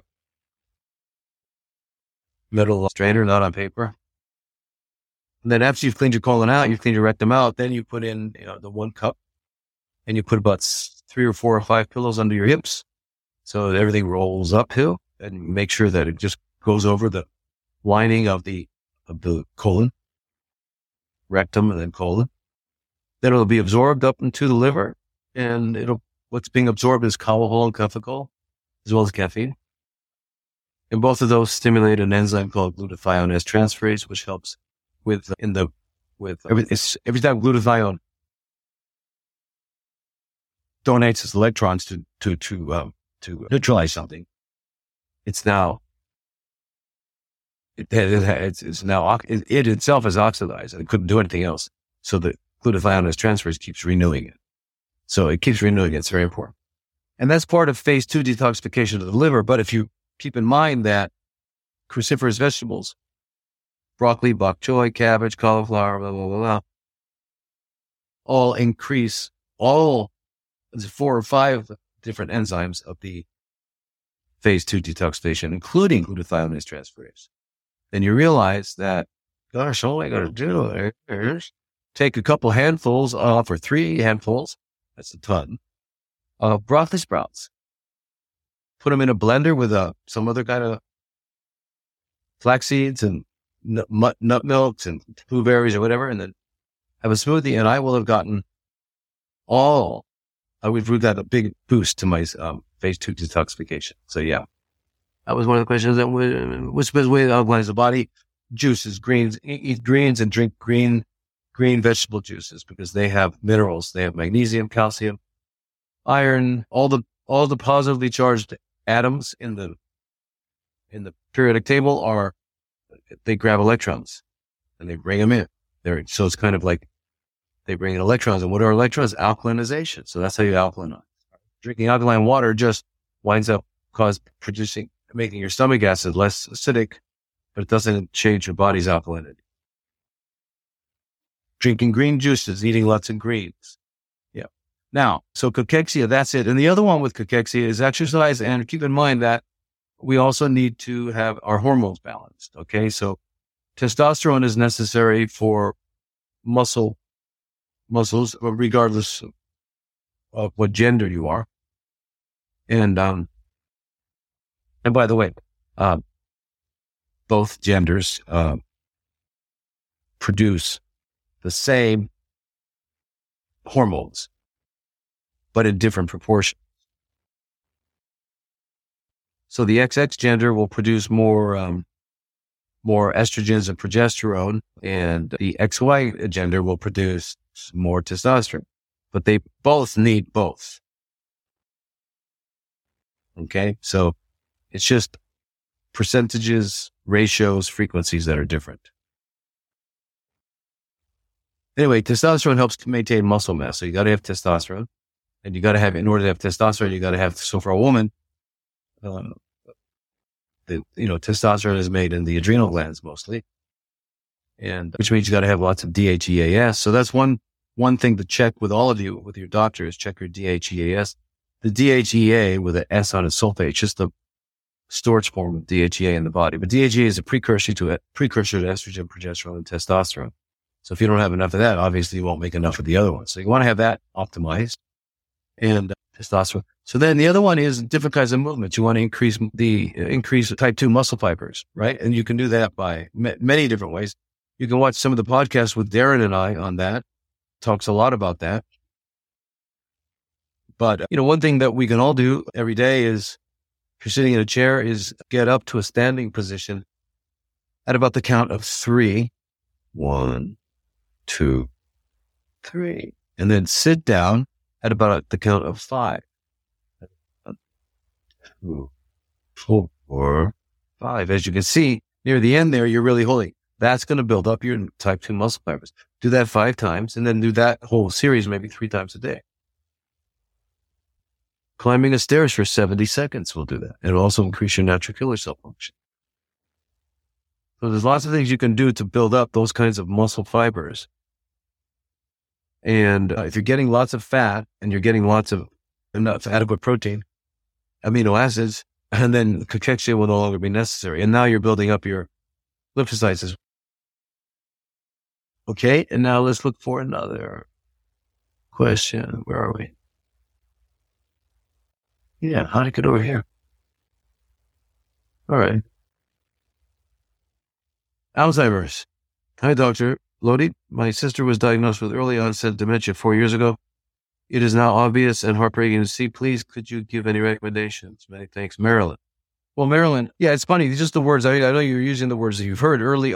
metal strainer, not on paper. And then after you've cleaned your colon out, you've cleaned your rectum out, then you put in the 1 cup, and you put about 3 or 4 or 5 pillows under your hips so that everything rolls uphill, and make sure that it just goes over the lining of the colon, rectum, and then colon. Then it'll be absorbed up into the liver, and what's being absorbed is cowhole and cafecal, as well as caffeine. And both of those stimulate an enzyme called glutathione transferase, which helps every time glutathione donates its electrons to neutralize something, it itself is oxidized and it couldn't do anything else. So the glutathione transferase keeps renewing it. So it keeps renewing it. It's very important. And that's part of phase 2 detoxification of the liver. But if you keep in mind that cruciferous vegetables, broccoli, bok choy, cabbage, cauliflower, blah, blah, blah, blah, all increase 4 or 5 different enzymes of the phase 2 detoxification, including glutathione transferase. Then you realize that, gosh, all I got to do is take a couple handfuls off, or 3 handfuls, that's a ton, of broccoli sprouts. Put them in a blender with some other kind of flax seeds and nut milks and blueberries or whatever, and then have a smoothie, and I will have gotten we've got a big boost to my phase 2 detoxification. So yeah, that was one of the questions. That what's the best way to alkalize the body? Juices, greens, eat greens and drink green vegetable juices because they have minerals. They have magnesium, calcium, iron, all the positively charged atoms in the periodic table they grab electrons and they bring them in there. So it's kind of like they bring in electrons. And what are electrons? Alkalinization. So that's how you alkalinize. Drinking alkaline water just winds up making your stomach acid less acidic, but it doesn't change your body's alkalinity. drinking green juices, eating lots of greens. Yeah. Now, so cachexia, that's it. And the other one with cachexia is exercise. And keep in mind that we also need to have our hormones balanced. Okay. So testosterone is necessary for muscles, regardless of what gender you are. And by the way, both genders, produce the same hormones, but in different proportions. So the XX gender will produce more estrogens and progesterone, and the XY gender will produce more testosterone, but they both need both. Okay. So it's just percentages, ratios, frequencies that are different. Anyway, testosterone helps to maintain muscle mass. So you got to have testosterone, and you got to have, in order to have testosterone, you got to have, so for a woman, testosterone is made in the adrenal glands mostly, and which means you got to have lots of DHEAS. So that's one thing to check with all of you, with your doctor, is check your DHEAS. The DHEA with an S on its sulfate, just the storage form of DHEA in the body. But DHEA is a precursor to estrogen, progesterone, and testosterone. So if you don't have enough of that, obviously you won't make enough of the other one. So you want to have that optimized, and testosterone. So then the other one is different kinds of movements. You want to increase type 2 muscle fibers, right? And you can do that by many different ways. You can watch some of the podcasts with Darren and I on that. Talks a lot about that. But, one thing that we can all do every day is, if you're sitting in a chair, is get up to a standing position at about the count of 3. 1, 2, 3. And then sit down at about the count of 5. 2, 4, 5. As you can see, near the end there, you're really holding. That's going to build up your type 2 muscle fibers. Do that 5 times, and then do that whole series maybe 3 times a day. Climbing the stairs for 70 seconds will do that. It'll also increase your natural killer cell function. So there's lots of things you can do to build up those kinds of muscle fibers. And if you're getting lots of fat and you're getting lots of enough adequate protein, amino acids, and then cachexia will no longer be necessary. And now you're building up your lymphocytes. Okay, and now let's look for another question. Where are we? Yeah, how to get over here? All right. Alzheimer's. Hi, Dr. Lodi. My sister was diagnosed with early onset dementia 4 years ago. It is now obvious and heartbreaking to see. Please, could you give any recommendations? Many thanks, Marilyn. Well, Marilyn, yeah, it's funny. These are just the words. I know you're using the words that you've heard. Early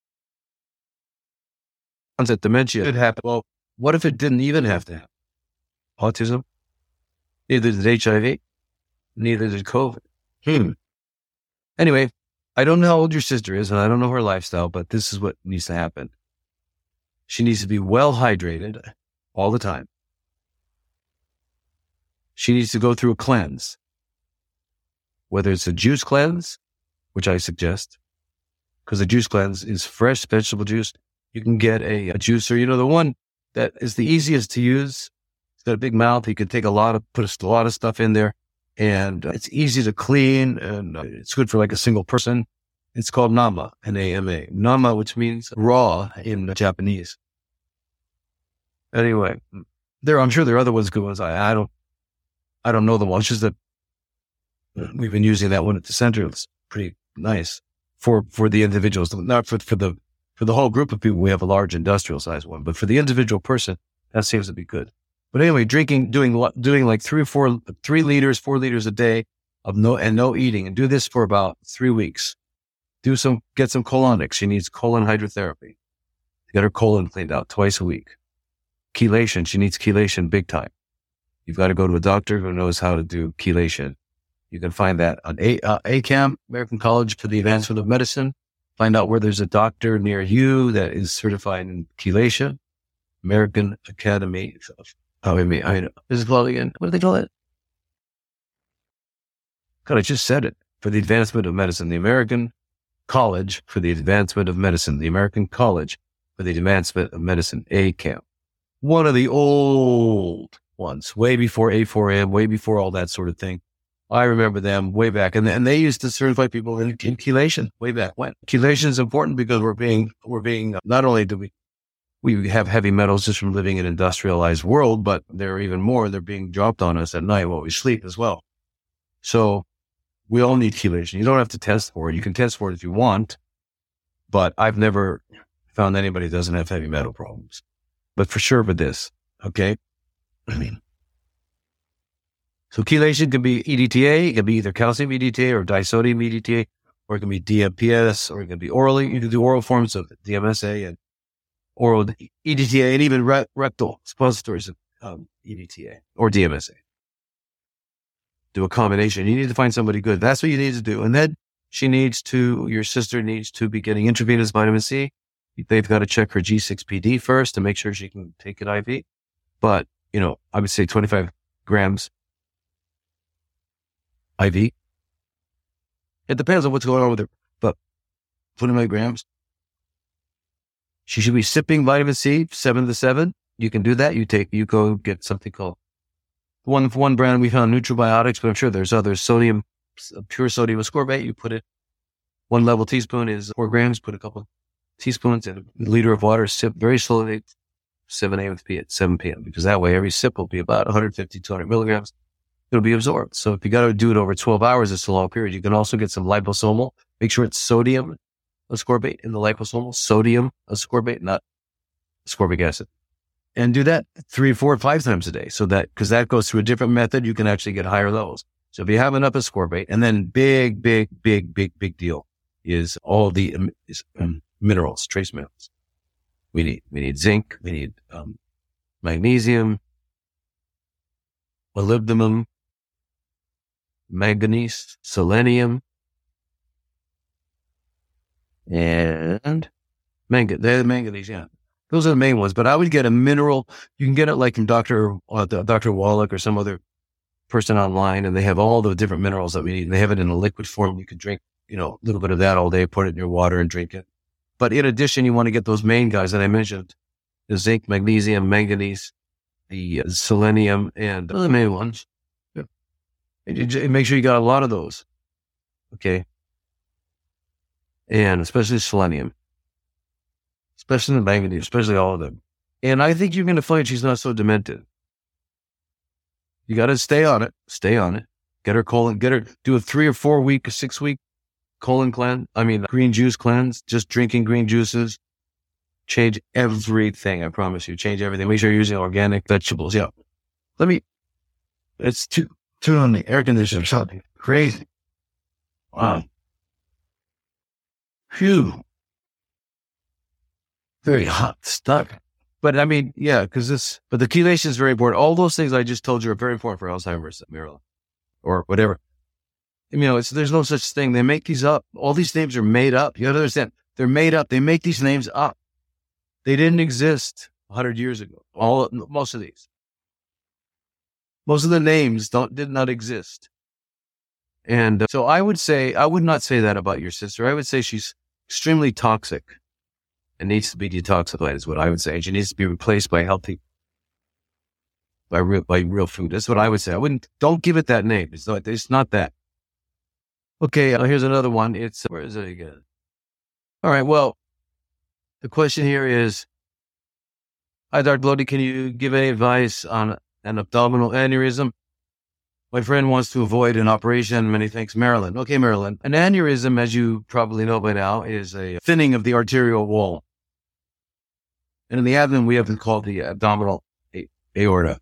onset dementia could happen. Well, what if it didn't even have to happen? Autism? Neither did HIV. Neither did COVID. Anyway, I don't know how old your sister is, and I don't know her lifestyle, but this is what needs to happen. She needs to be well hydrated all the time. She needs to go through a cleanse, whether it's a juice cleanse, which I suggest, because a juice cleanse is fresh vegetable juice. You can get a juicer, the one that is the easiest to use. It's got a big mouth. You can put a lot of stuff in there, and it's easy to clean, and it's good for like a single person. It's called Nama, N-A-M-A. Nama, which means raw in Japanese. Anyway, I'm sure there are other ones, good ones. I don't know them all. It's just that we've been using that one at the center. It's pretty nice for the individuals, not for the whole group of people. We have a large industrial size one, but for the individual person, that seems to be good. But anyway, doing like 3 liters, 4 liters a day of no eating, and do this for about 3 weeks. Get some colonics. She needs colon hydrotherapy. Get her colon cleaned out twice a week. Chelation. She needs chelation big time. You've got to go to a doctor who knows how to do chelation. You can find that on ACAM, American College for the Advancement of Medicine. Find out where there's a doctor near you that is certified in chelation. American Academy. This is called again. What do they call it? God, I just said it. For the Advancement of Medicine, the American College for the Advancement of Medicine, the American College for the Advancement of Medicine ACAM. One of the old ones, way before A4M, way before all that sort of thing. I remember them way back, and they used to certify people in chelation way back when. Chelation is important because we're being not only do we have heavy metals just from living in an industrialized world, but they're even more. They're being dropped on us at night while we sleep as well. So we all need chelation. You don't have to test for it. You can test for it if you want, but I've never found anybody that doesn't have heavy metal problems. But for sure with this, okay? So chelation can be EDTA. It can be either calcium EDTA or disodium EDTA, or it can be DMPS, or it can be orally. You can do oral forms of DMSA and oral EDTA, and even rectal suppositories of EDTA or DMSA. Do a combination. You need to find somebody good. That's what you need to do. And then your sister needs to be getting intravenous vitamin C. They've got to check her G6PD first to make sure she can take an IV. But, I would say 25 grams IV. It depends on what's going on with her, but 25 grams. She should be sipping vitamin C 7 to 7. You can do that. You go get something called one brand we found, Nutribiotics, but I'm sure there's others. Pure sodium ascorbate. You put it, 1 level teaspoon is 4 grams. Put a couple teaspoons in a liter of water. Sip very slowly, 7 a.m. to 7 p.m. Because that way every sip will be about 150, 200 milligrams. It'll be absorbed. So if you got to do it over 12 hours, it's a long period. You can also get some liposomal. Make sure it's sodium ascorbate in the liposomal. Sodium ascorbate, not ascorbic acid. And do that 3, 4, 5 times a day. So because that goes through a different method, you can actually get higher levels. So if you have enough ascorbate, and then big deal is all the minerals, trace minerals. We need zinc, we need magnesium, molybdenum, manganese, selenium, and manganese, yeah. Those are the main ones, but I would get a mineral. You can get it like from Dr. Wallach or some other person online, and they have all the different minerals that we need. And they have it in a liquid form. You can drink, a little bit of that all day, put it in your water and drink it. But in addition, you want to get those main guys that I mentioned, the zinc, magnesium, manganese, the selenium, and the main ones. Yeah. And make sure you got a lot of those. Okay. And especially selenium. Especially the manganese, especially all of them. And I think you're going to find she's not so demented. You got to stay on it. Get her do a 3 or 4 week, 6 week colon cleanse. Green juice cleanse, just drinking green juices. Change everything. I promise you, change everything. Make sure you're using organic vegetables. Yeah. It's too on the air conditioner. Something crazy. Wow. Phew. Very hot stuff. But but the chelation is very important. All those things I just told you are very important for Alzheimer's, Marilyn, or whatever. There's no such thing. They make these up. All these names are made up. You have to understand. They're made up. They make these names up. They didn't exist 100 years ago. Most of these. Most of the names did not exist. And so I would not say that about your sister. I would say she's extremely toxic. It needs to be detoxified is what I would say. She needs to be replaced by real food. That's what I would say. Don't give it that name. It's not that. Okay. Here's another one. Where is it again? All right. Well, the question here is, hi, Dr. Lodi, can you give any advice on an abdominal aneurysm? My friend wants to avoid an operation. Many thanks, Marilyn. Okay, Marilyn. An aneurysm, as you probably know by now, is a thinning of the arterial wall. And in the abdomen, we have it called the abdominal aorta.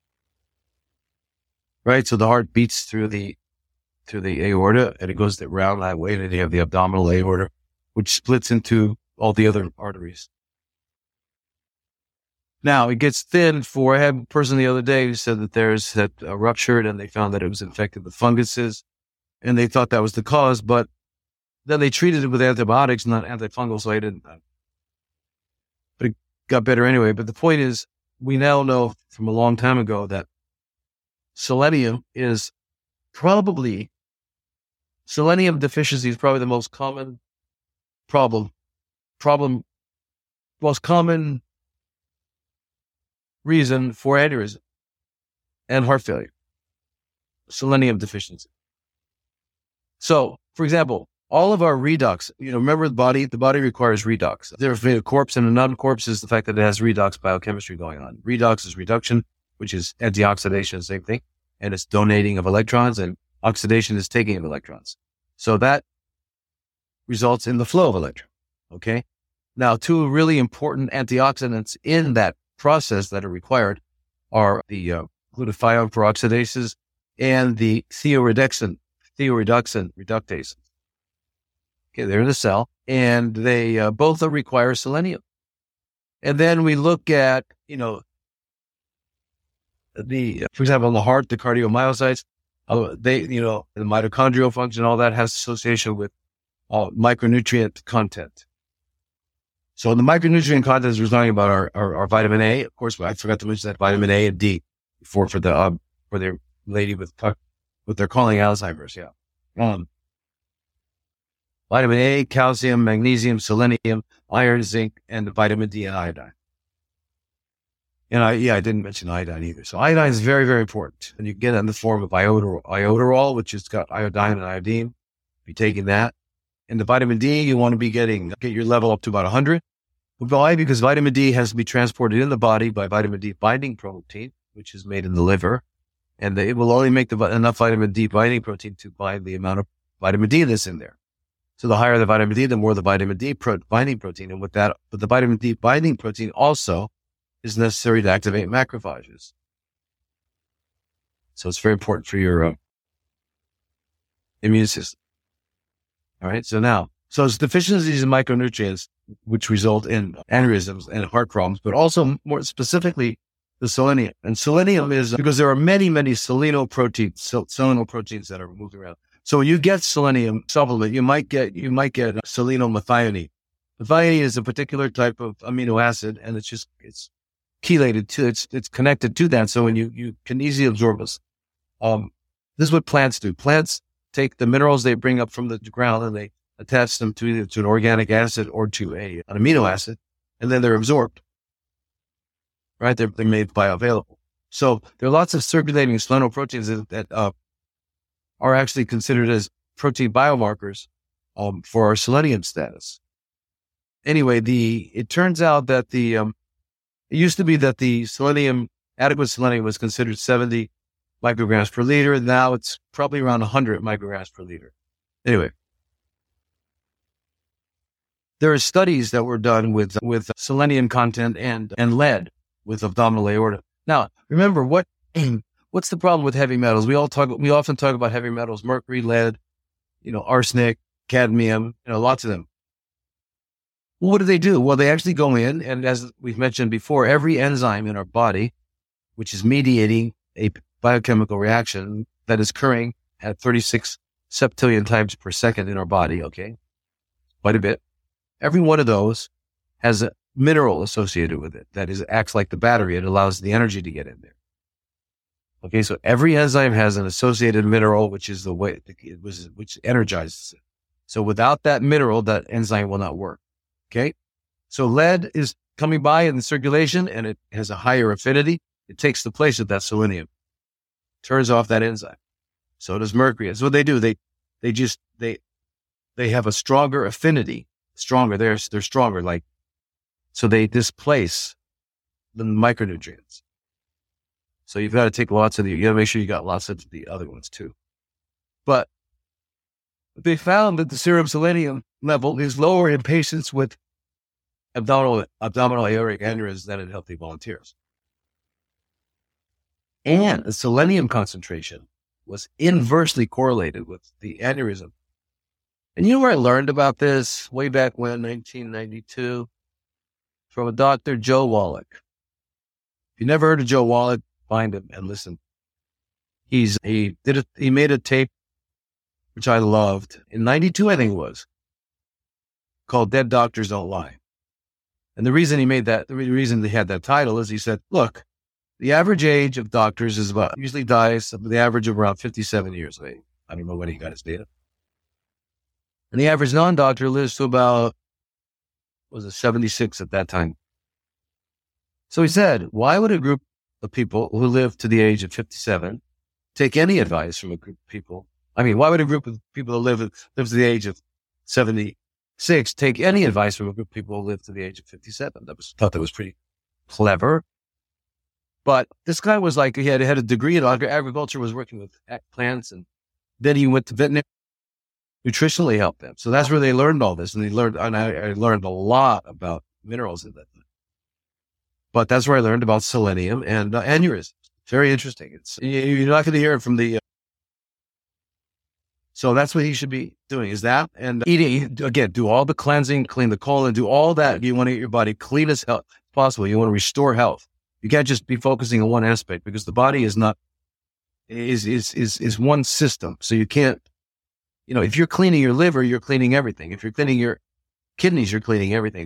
Right? So the heart beats through the aorta, and it goes around that way, and then you have the abdominal aorta, which splits into all the other arteries. Now, it gets thin I had a person the other day who said that ruptured, and they found that it was infected with funguses, and they thought that was the cause, but then they treated it with antibiotics, not antifungal, so I didn't. But it got better anyway. But the point is, we now know from a long time ago that selenium deficiency is probably the most common problem most common reason for aneurysm and heart failure, selenium deficiency. So, for example, all of our redox, remember the body requires redox. There's a corpse and a non-corpse is the fact that it has redox biochemistry going on. Redox is reduction, which is antioxidation, same thing. And it's donating of electrons, and oxidation is taking of electrons. So that results in the flow of electrons. Okay. Now, two really important antioxidants in that process that are required are the glutathione peroxidases and the thioreduxin reductases. Okay, they're in the cell, and they both require selenium. And then we look at, for example, in the heart, the cardiomyocytes, the mitochondrial function, all that has association with micronutrient content. So the micronutrient content is talking about our vitamin A. Of course, I forgot to mention that vitamin A and D for their lady with what they're calling Alzheimer's. Yeah. Vitamin A, calcium, magnesium, selenium, iron, zinc, and vitamin D and iodine. And I didn't mention iodine either. So iodine is very, very important. And you get it in the form of iodoral, which has got iodine and iodine. Be taking that. And the vitamin D, you want to be get your level up to about 100. Why? Because vitamin D has to be transported in the body by vitamin D binding protein, which is made in the liver. And it will only make enough vitamin D binding protein to bind the amount of vitamin D that's in there. So the higher the vitamin D, the more the vitamin D binding protein. And but the vitamin D binding protein also is necessary to activate macrophages. So it's very important for your immune system. All right. So it's deficiencies in micronutrients, which result in aneurysms and heart problems, but also more specifically the selenium. And selenium is because there are many, many selenoproteins that are moving around. So when you get selenium supplement, you might get selenomethionine. Methionine is a particular type of amino acid, and it's chelated to it's connected to that. So when you can easily absorb this. This is what plants do. Plants take the minerals they bring up from the ground and they attach them to either to an organic acid or to an amino acid, and then they're absorbed. Right? They're made bioavailable. So there are lots of circulating selenoproteins that are actually considered as protein biomarkers for our selenium status. Anyway, it turns out that it used to be that the adequate selenium was considered 70 micrograms per liter. Now it's probably around 100 micrograms per liter. Anyway, there are studies that were done with selenium content and lead with abdominal aorta. Now, remember what's the problem with heavy metals? We often talk about heavy metals: mercury, lead, arsenic, cadmium, lots of them. Well, what do? Well, they actually go in, and as we've mentioned before, every enzyme in our body, which is mediating a biochemical reaction that is occurring at 36 septillion times per second in our body, okay? Quite a bit. Every one of those has a mineral associated with it that acts like the battery. It allows the energy to get in there. Okay, so every enzyme has an associated mineral, which is which energizes it. So without that mineral, that enzyme will not work. Okay, so lead is coming by in the circulation, and it has a higher affinity. It takes the place of that selenium, turns off that enzyme. So does mercury. That's what they do. They have a stronger affinity. They're stronger. So they displace the micronutrients. So you've got to take you got to make sure you got lots of the other ones too. But they found that the serum selenium level is lower in patients with abdominal aortic aneurysms than in healthy volunteers. And the selenium concentration was inversely correlated with the aneurysm. And you know where I learned about this? Way back when, 1992, from a Dr. Joe Wallach. If you never heard of Joe Wallach, find him and listen. He made a tape, which I loved, in 92, I think it was, called Dead Doctors Don't Lie. And the reason the reason they had that title is he said, look, the average age of doctors is usually dies the average of around 57 years of age. I don't know when he got his data. And the average non-doctor lives to about, was a 76 at that time. So he said, why would a group of people who live to the age of 57 take any advice from a group of people? I mean, why would a group of people who live to the age of 76 take any advice from a group of people who live to the age of 57? Thought that was pretty clever. But this guy was like, he had a degree in agriculture, was working with plants, and then he went to veterinary, nutritionally helped them. So that's where they learned all this. And I learned a lot about minerals in that. But that's where I learned about selenium and aneurysms. Very interesting. You're not going to hear it from the. So that's what he should be doing, is that. And eating, again, do all the cleansing, clean the colon, do all that. You want to get your body clean as possible. You want to restore health. You can't just be focusing on one aspect, because the body is one system. So you can't, if you're cleaning your liver, you're cleaning everything. If you're cleaning your kidneys, you're cleaning everything.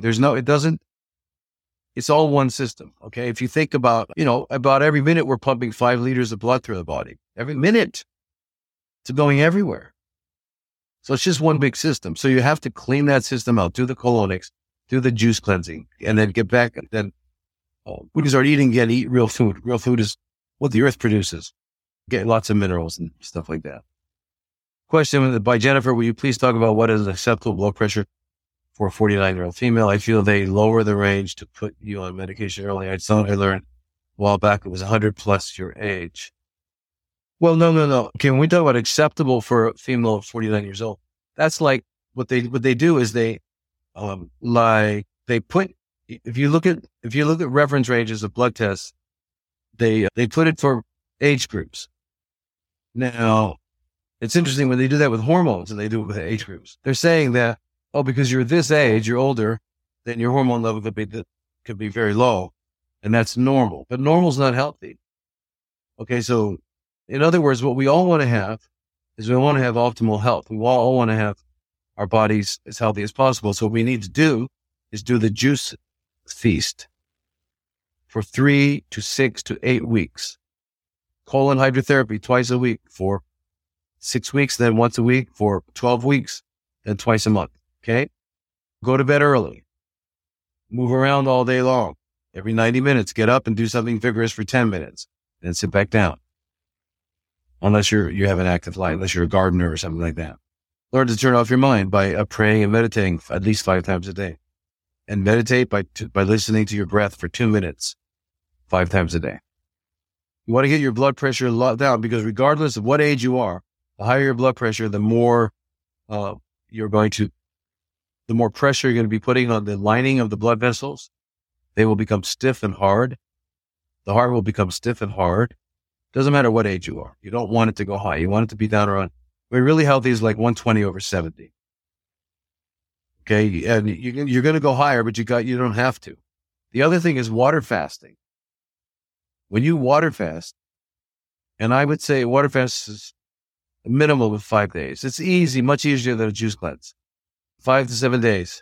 It's all one system. Okay. If you think about, about every minute, we're pumping 5 liters of blood through the body. Every minute. It's going everywhere. So it's just one big system. So you have to clean that system out, do the colonics, do the juice cleansing, and then get back. And then when you start eating again, eat real food. Real food is what the earth produces. Get lots of minerals and stuff like that. Question by Jennifer: will you please talk about what is acceptable blood pressure for a 49-year-old female? I feel they lower the range to put you on medication early. I thought I learned a while back it was 100 plus your age. Well, no. Okay, when we talk about acceptable for a female of 49 years old, that's like what they do is they put. If you look at reference ranges of blood tests, they put it for age groups. Now, it's interesting when they do that with hormones and they do it with age groups. They're saying that, because you're this age, you're older, then your hormone level could be very low, and that's normal. But normal's not healthy. Okay, so in other words, what we all want to have is we want to have optimal health. We all want to have our bodies as healthy as possible. So what we need to do is do the juice feast for 3 to 6 to 8 weeks. Colon hydrotherapy twice a week for 6 weeks, then once a week for 12 weeks, then twice a month. Okay? Go to bed early. Move around all day long. Every 90 minutes, get up and do something vigorous for 10 minutes. Then sit back down. Unless you have an active life, unless you're a gardener or something like that. Learn to turn off your mind by praying and meditating at least 5 times a day. And meditate by listening to your breath for 2 minutes, 5 times a day. You want to get your blood pressure down, because regardless of what age you are, the higher your blood pressure, the more pressure you're going to be putting on the lining of the blood vessels. They will become stiff and hard. The heart will become stiff and hard. Doesn't matter what age you are. You don't want it to go high. You want it to be down around, really healthy is like 120/70. Okay. And you're going to go higher, but you don't have to. The other thing is water fasting. When you water fast, and I would say water fast is a minimum of 5 days. It's easy, much easier than a juice cleanse. 5 to 7 days.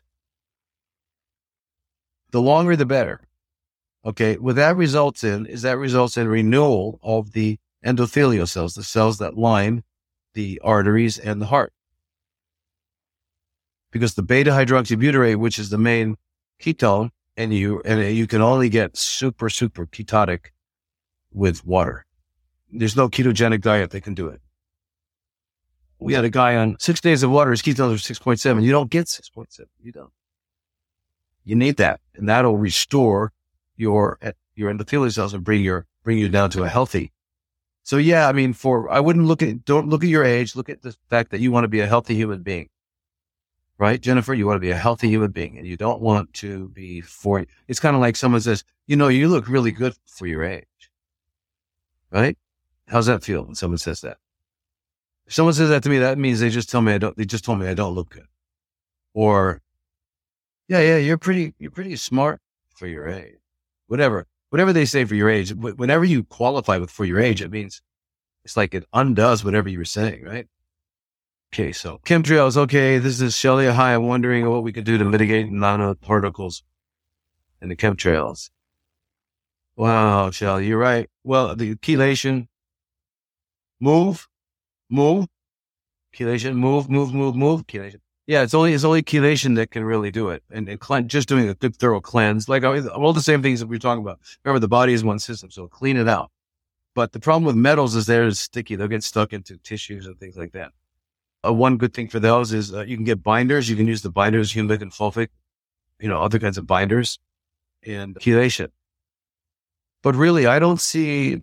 The longer, the better. Okay. What that results in renewal of the endothelial cells, the cells that line the arteries and the heart. Because the beta hydroxybutyrate, which is the main ketone, and you can only get super, super ketotic with water. There's no ketogenic diet that can do it. We had a guy on 6 days of water, his ketones are 6.7. You don't get 6.7. You don't. You need that. And that'll restore your endothelial cells and bring you down to a healthy. So yeah, I mean, don't look at your age. Look at the fact that you want to be a healthy human being. Right, Jennifer? You want to be a healthy human being, and you don't want to be it's kind of like someone says, you look really good for your age. Right? How's that feel when someone says that? If someone says that to me, that means they just told me I don't look good. Or, yeah, you're pretty smart for your age. Whatever they say for your age, whenever you qualify for your age, it means it's like it undoes whatever you were saying, right? Okay, so chemtrails. Okay, this is Shelley. Hi, I'm wondering what we could do to mitigate nanoparticles in the chemtrails. Wow, Shelley, you're right. Well, the chelation, move, chelation, move, chelation. Yeah, it's only chelation that can really do it, and just doing a good thorough cleanse, like all the same things that we're talking about. Remember, the body is one system, so clean it out. But the problem with metals is they're sticky; they'll get stuck into tissues and things like that. One good thing for those is you can get binders. You can use the binders, humic and fulvic, other kinds of binders, and chelation. But really, I don't see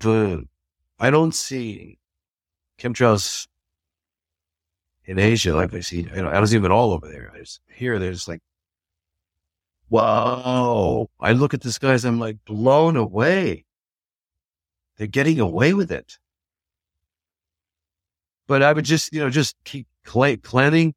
chemtrails in Asia like I see. I don't see them all over there. There's like, wow. I look at this guys, I'm like blown away. They're getting away with it. But I would just keep cleaning.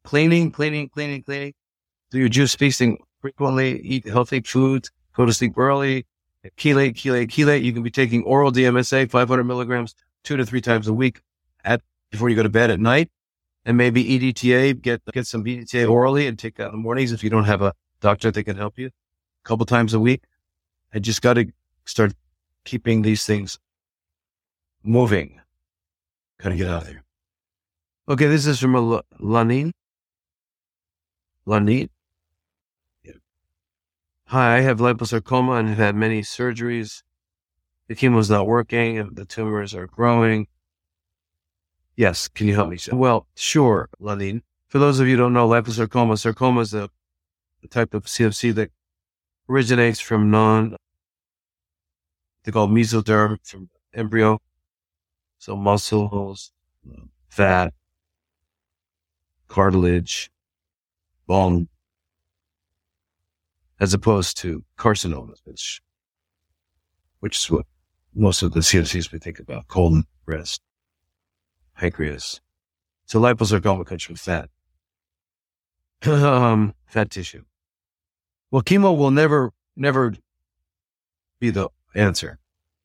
Do your juice feasting frequently, eat healthy foods, go to sleep early, chelate. You can be taking oral DMSA, 500 milligrams, 2 to 3 times a week before you go to bed at night. And maybe EDTA, get some EDTA orally and take that in the mornings if you don't have a doctor that can help you a couple times a week. I just got to start keeping these things moving. Got to get out of there. Okay, this is from Lanine. Yeah. Hi, I have liposarcoma and have had many surgeries. The chemo's not working and the tumors are growing. Yes, can you help me? Well, sure, Lanine. For those of you who don't know, sarcoma is a type of CFC that originates from they call mesoderm, from embryo. So muscles, fat, cartilage, bone, as opposed to carcinomas, which is what most of the CFCs we think about: colon, breast, pancreas. So liposarcoma comes from fat, fat tissue. Well, chemo will never be the answer.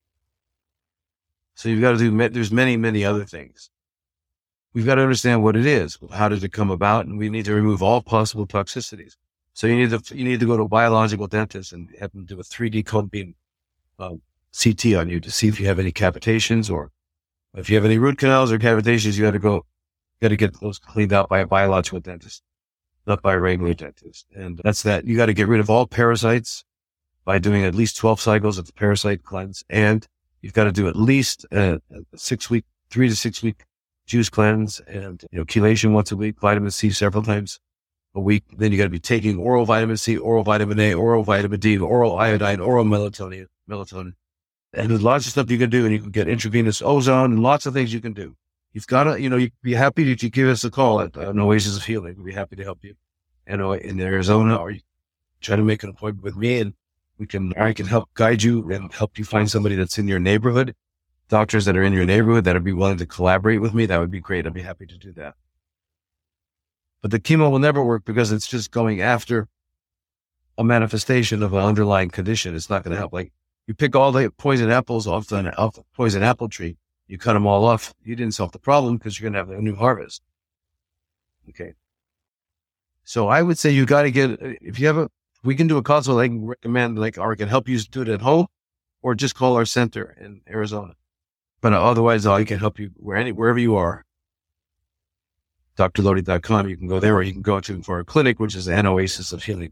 So you've got to there's many other things. We've got to understand what it is. How did it come about? And we need to remove all possible toxicities. So you need to go to a biological dentist and have them do a 3D cone beam CT on you to see if you have any cavitations, or if you have any root canals or cavitations. You got to get those cleaned out by a biological dentist, not by a regular dentist. And that's that. You got to get rid of all parasites by doing at least 12 cycles of the parasite cleanse, and you've got to do at least a 3 to 6 week juice cleanse, and chelation once a week, vitamin C several times a week. Then you got to be taking oral vitamin C, oral vitamin A, oral vitamin D, oral iodine, oral melatonin. And there's lots of stuff you can do, and you can get intravenous ozone and lots of things you can do. You've got to, you'd be happy if you give us a call at an Oasis of Healing. We'd be happy to help you in Arizona, or you try to make an appointment with me, and I can help guide you and help you find somebody that's in your neighborhood, doctors that are in your neighborhood that would be willing to collaborate with me. That would be great. I'd be happy to do that. But the chemo will never work because it's just going after a manifestation of an underlying condition. It's not going to help. Like, you pick all the poison apples off the poison apple tree, you cut them all off. You didn't solve the problem because you're going to have a new harvest. Okay. So I would say you got to get, we can do a consult. I can recommend, or I can help you do it at home, or just call our center in Arizona. But otherwise, I can help you wherever you are. drlodi.com. You can go there, or you can go for our clinic, which is an Oasis of Healing.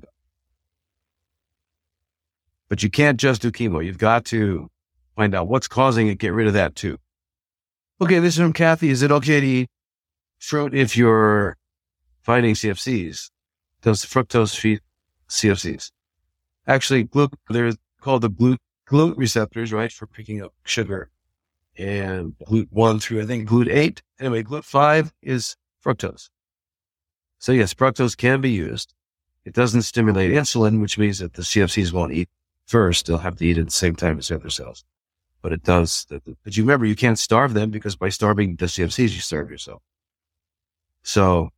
But you can't just do chemo. You've got to find out what's causing it, get rid of that too. Okay, this is from Kathy. Is it okay to eat fruit if you're fighting CFCs? Does fructose feed CFCs? Actually, they're called the GLUT receptors, right, for picking up sugar. And GLUT1 through, I think, GLUT8. Anyway, GLUT5 is fructose. So yes, fructose can be used. It doesn't stimulate insulin, which means that the CFCs won't eat first. They'll have to eat at the same time as the other cells. But it does. But you remember, you can't starve them, because by starving the CFCs, you starve yourself. So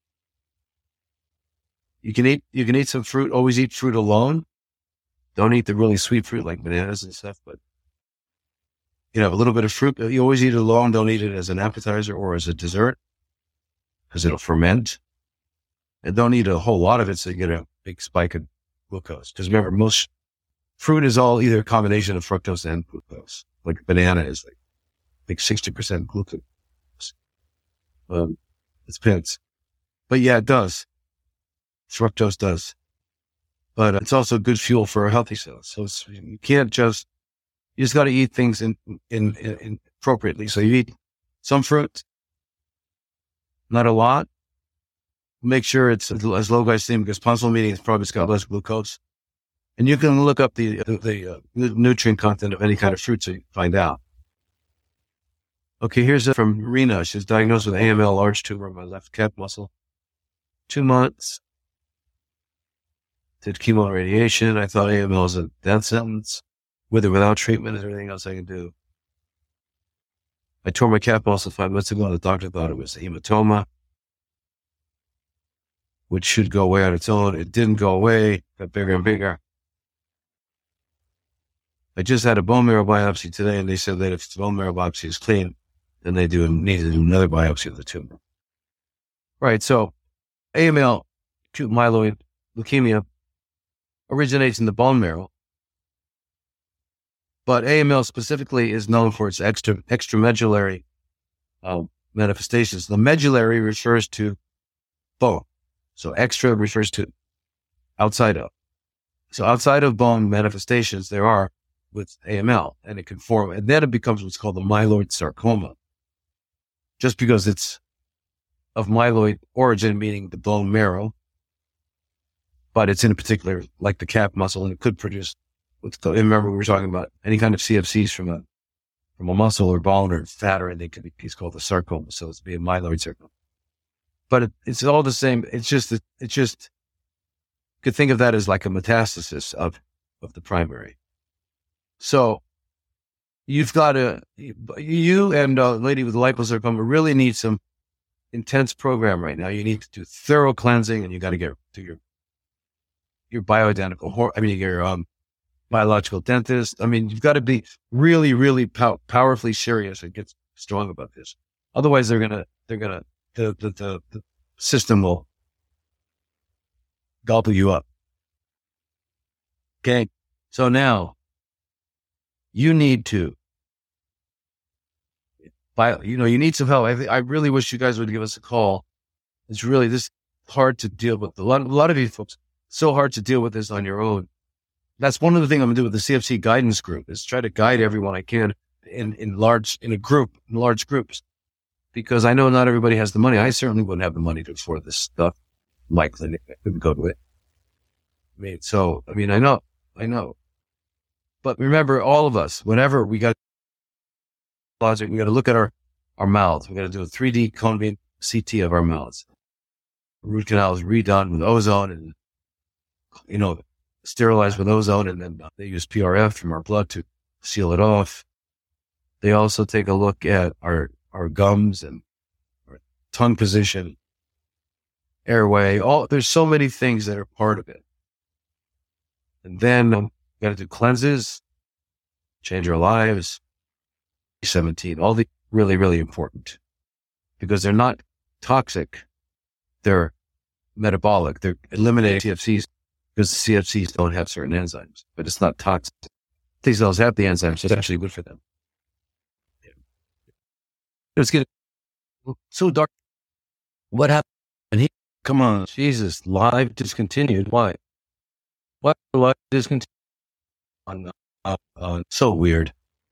you can eat some fruit. Always eat fruit alone. Don't eat the really sweet fruit like bananas and stuff, but a little bit of fruit. You always eat it alone. Don't eat it as an appetizer or as a dessert, because it'll ferment. And don't eat a whole lot of it so you get a big spike of glucose. Because remember, most fruit is all either a combination of fructose and glucose. Like a banana is like 60% glucose. It depends. But yeah, it does. fructose does. But it's also good fuel for healthy cells. So you just got to eat things in appropriately. So you eat some fruit, not a lot. Make sure it's as low glycemic as possible, meaning it's probably got less glucose. And you can look up the nutrient content of any kind of fruit so you can find out. Okay, here's from Rena. She was diagnosed with AML, large tumor of my left calf muscle. 2 months. Did chemo and radiation. I thought AML was a death sentence. With or without treatment, is there anything else I can do? I tore my calf muscle 5 months ago. The doctor thought it was a hematoma, which should go away on its own. It didn't go away. Got bigger and bigger. I just had a bone marrow biopsy today, and they said that if the bone marrow biopsy is clean, then they need to do another biopsy of the tumor. Right, so AML, acute myeloid leukemia, originates in the bone marrow, but AML specifically is known for its extramedullary manifestations. The medullary refers to bone, so extra refers to outside of. So outside of bone manifestations, there are with AML, and it can form, and then it becomes what's called the myeloid sarcoma. Just because it's of myeloid origin, meaning the bone marrow, but it's in a particular, like the calf muscle, and it could produce, remember we were talking about any kind of CFCs from a muscle or bone or fat, or anything could be piece called the sarcoma. So it's be a myeloid sarcoma. But it's all the same. It's just, you could think of that as like a metastasis of the primary. So you've got you and a lady with liposarcoma really need some intense program right now. You need to do thorough cleansing, and you got to get to your bioidentical, your biological dentist. You've got to be really, really powerfully serious and get strong about this. Otherwise, the system will gobble you up. Okay. So now you need to, you need some help. I really wish you guys would give us a call. It's really this hard to deal with. A lot of you folks, so hard to deal with this on your own. That's one of the things I'm going to do with the CFC guidance group, is try to guide everyone I can in large groups, because I know not everybody has the money. I certainly wouldn't have the money to afford this stuff. My clinic, I couldn't go to it. I know. But remember, all of us, whenever we got logic, we got to look at our mouths. We got to do a 3D cone beam CT of our mouths. Root canal is redone with ozone and, sterilized with ozone, and then they use PRF from our blood to seal it off. They also take a look at our gums and our tongue position, airway. There's so many things that are part of it. And then we got to do cleanses, change our lives. 17, all the really, really important, because they're not toxic. They're metabolic. They're eliminating CFCs, because the CFCs don't have certain enzymes, but it's not toxic. These cells have the enzymes, so it's actually good for them. It's getting so dark. What happened? Come on, Jesus, live discontinued. Why? What live discontinued? So weird.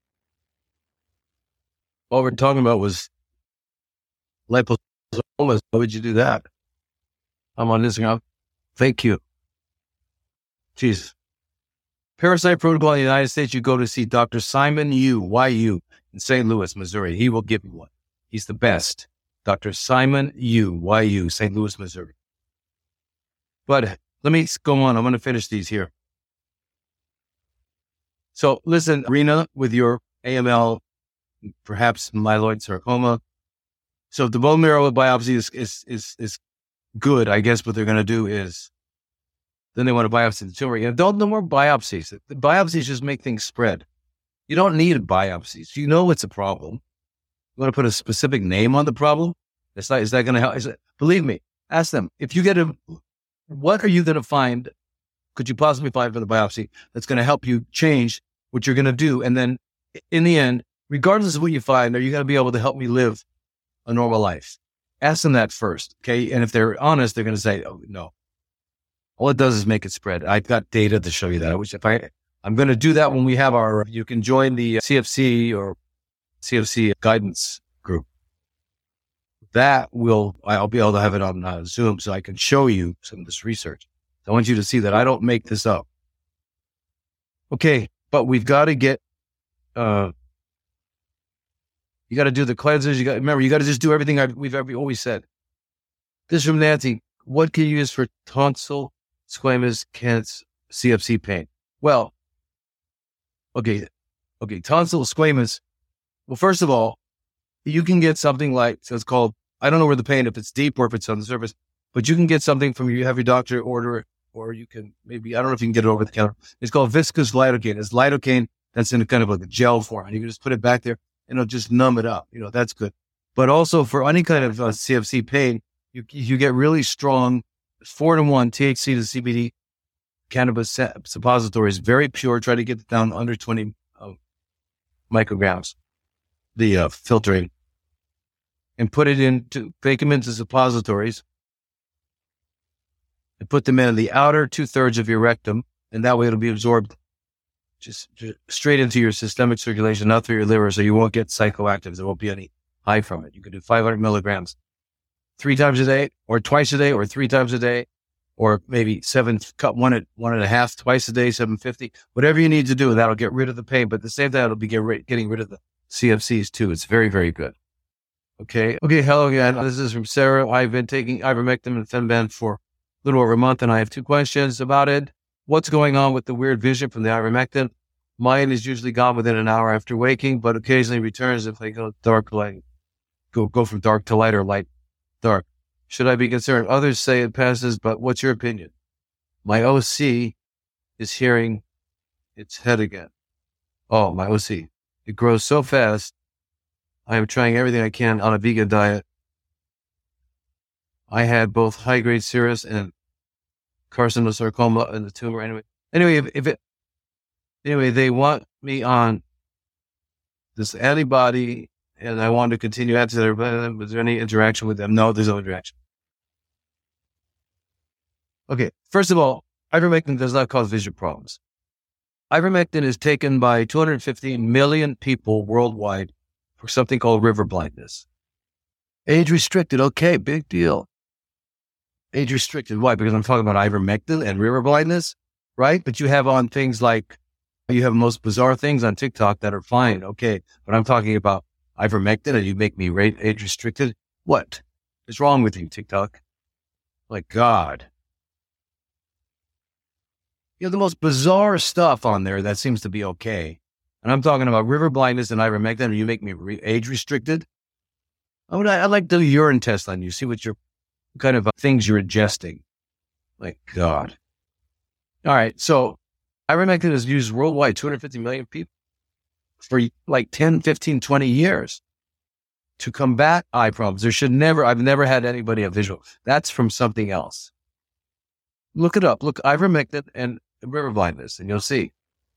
What we're talking about was liposomes. Why would you do that? I'm on Instagram. Thank you. Jesus. Parasite protocol in the United States, you go to see Dr. Simon Yu, YU, in St. Louis, Missouri. He will give you one. He's the best. Dr. Simon Yu, YU, St. Louis, Missouri. But let me go on. I'm going to finish these here. So listen, Rena, with your AML, perhaps myeloid sarcoma. So the bone marrow biopsy is good. I guess what they're going to do is then they want to biopsy the tumor. No more biopsies. The biopsies just make things spread. You don't need biopsies. You know it's a problem. You want to put a specific name on the problem? Is that going to help? Believe me, ask them. If you get what are you going to find? Could you possibly find for the biopsy that's going to help you change what you're going to do? And then in the end, regardless of what you find, are you going to be able to help me live a normal life? Ask them that first, okay? And if they're honest, they're going to say, oh, no. all it does is make it spread. I've got data to show you that. I wish I'm going to do that when we have you can join the CFC or CFC guidance group. I'll be able to have it on Zoom so I can show you some of this research. I want you to see that I don't make this up. Okay, but we've got to get, you got to do the cleansers. You got to just do everything we've always said. This is from Nancy. What can you use for tonsil squamous cancer CFC pain? Well, okay, tonsil squamous. Well, first of all, you can get something like, so it's called, I don't know where the pain, if it's deep or if it's on the surface, but you can get something you have your doctor order it, or you can maybe, I don't know if you can get it over the counter. It's called viscous lidocaine. It's lidocaine that's in a kind of like a gel form. And you can just put it back there and it'll just numb it up. That's good. But also for any kind of CFC pain, you get really strong 4-to-1 THC to CBD cannabis suppositories, very pure. Try to get it down under 20 micrograms, the filtering, and bake them into suppositories and put them in the outer 2/3 of your rectum. And that way it'll be absorbed just straight into your systemic circulation, not through your liver. So you won't get psychoactives. There won't be any high from it. You can do 500 milligrams 3 times a day or twice a day or 3 times a day, or maybe cut 1.5 twice a day, 750, whatever you need to do. That'll get rid of the pain. But at the same time, it'll be getting rid of the CFCs too. It's very, very good. Okay. Hello again. This is from Sarah. I've been taking ivermectin and Fenban for a little over a month, and I have 2 questions about it. What's going on with the weird vision from the ivermectin? Mine is usually gone within an hour after waking, but occasionally returns if I go dark light, go from dark to light or light dark. Should I be concerned? Others say it passes, but what's your opinion? My OC is hearing its head again. Oh, my OC. It grows so fast. I am trying everything I can on a vegan diet. I had both high-grade serous and carcinosarcoma in the tumor. Anyway, if they want me on this antibody and I want to continue after that, was there any interaction with them? No, there's no interaction. Okay, first of all, ivermectin does not cause vision problems. Ivermectin is taken by 215 million people worldwide for something called river blindness. Age restricted, okay, big deal. Age restricted, why? Because I'm talking about ivermectin and river blindness, right? But you have on things like, you have most bizarre things on TikTok that are fine, okay. But I'm talking about ivermectin and you make me age restricted. What is wrong with you, TikTok? Like God. You have the most bizarre stuff on there that seems to be okay. And I'm talking about river blindness and ivermectin, and you make me age restricted. I'd like to do a urine test on you, see what kind of things you're ingesting. Like God. All right. So ivermectin is used worldwide, 250 million people for like 10, 15, 20 years to combat eye problems. I've never had anybody have visual. That's from something else. Look it up. Look, ivermectin and river blindness, and you'll see.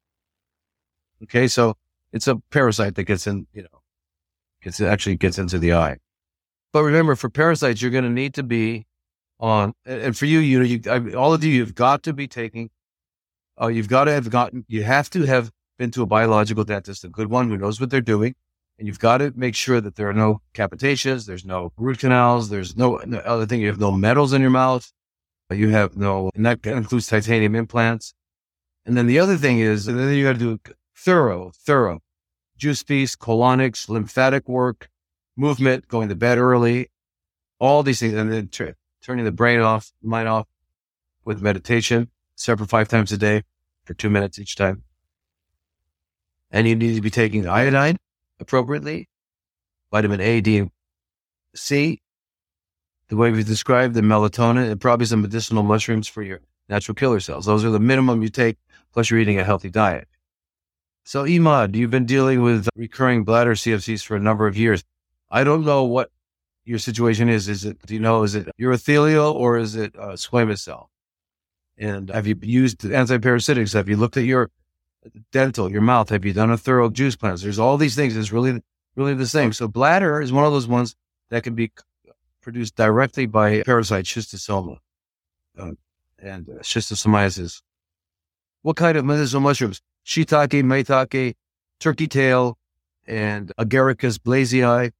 Okay, so it's a parasite that gets in, actually gets into the eye. But remember, for parasites, you're going to need to be on, and for you, all of you, you've got to be taking, you have to have been to a biological dentist, a good one who knows what they're doing, and you've got to make sure that there are no capitations, there's no root canals, there's no other thing, you have no metals in your mouth. You have and that includes titanium implants. And then the other thing is, and then you got to do thorough juice feast, colonics, lymphatic work, movement, going to bed early, all these things. And then turning the mind off with meditation, separate 5 times a day for 2 minutes each time. And you need to be taking iodine appropriately, vitamin A, D, and C, the way we described, the melatonin, and probably some medicinal mushrooms for your natural killer cells. Those are the minimum you take, plus you're eating a healthy diet. So Imad, you've been dealing with recurring bladder CFCs for a number of years. I don't know what your situation is. Is it urothelial or is it squamous cell? And have you used antiparasitics? Have you looked at your dental, your mouth? Have you done a thorough juice cleanse? There's all these things. It's really, really the same. So bladder is one of those ones that can be produced directly by parasite schistosoma. and schistosomiasis. What kind of medicinal mushrooms? Shiitake, maitake, turkey tail, and Agaricus blazei.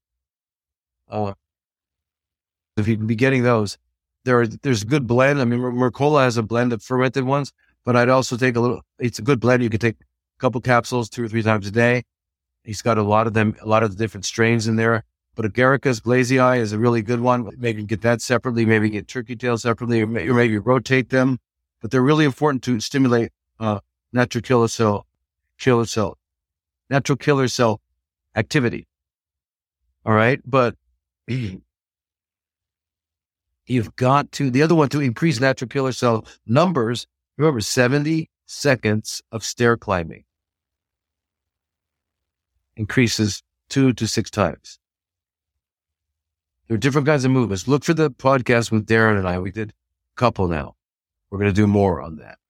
If you can be getting those, there's a good blend. I mean, Mercola has a blend of fermented ones, but I'd also take it's a good blend. You could take a couple capsules 2 or 3 times a day. He's got a lot of the different strains in there. But Agaricus blazei is a really good one. Maybe get that separately, maybe get turkey tail separately, or maybe rotate them. But they're really important to stimulate natural killer cell activity. All right. But you've got to, the other one, to increase natural killer cell numbers, remember 70 seconds of stair climbing increases 2 to 6 times. There are different kinds of movements. Look for the podcast with Darren and I. We did a couple now. We're going to do more on that.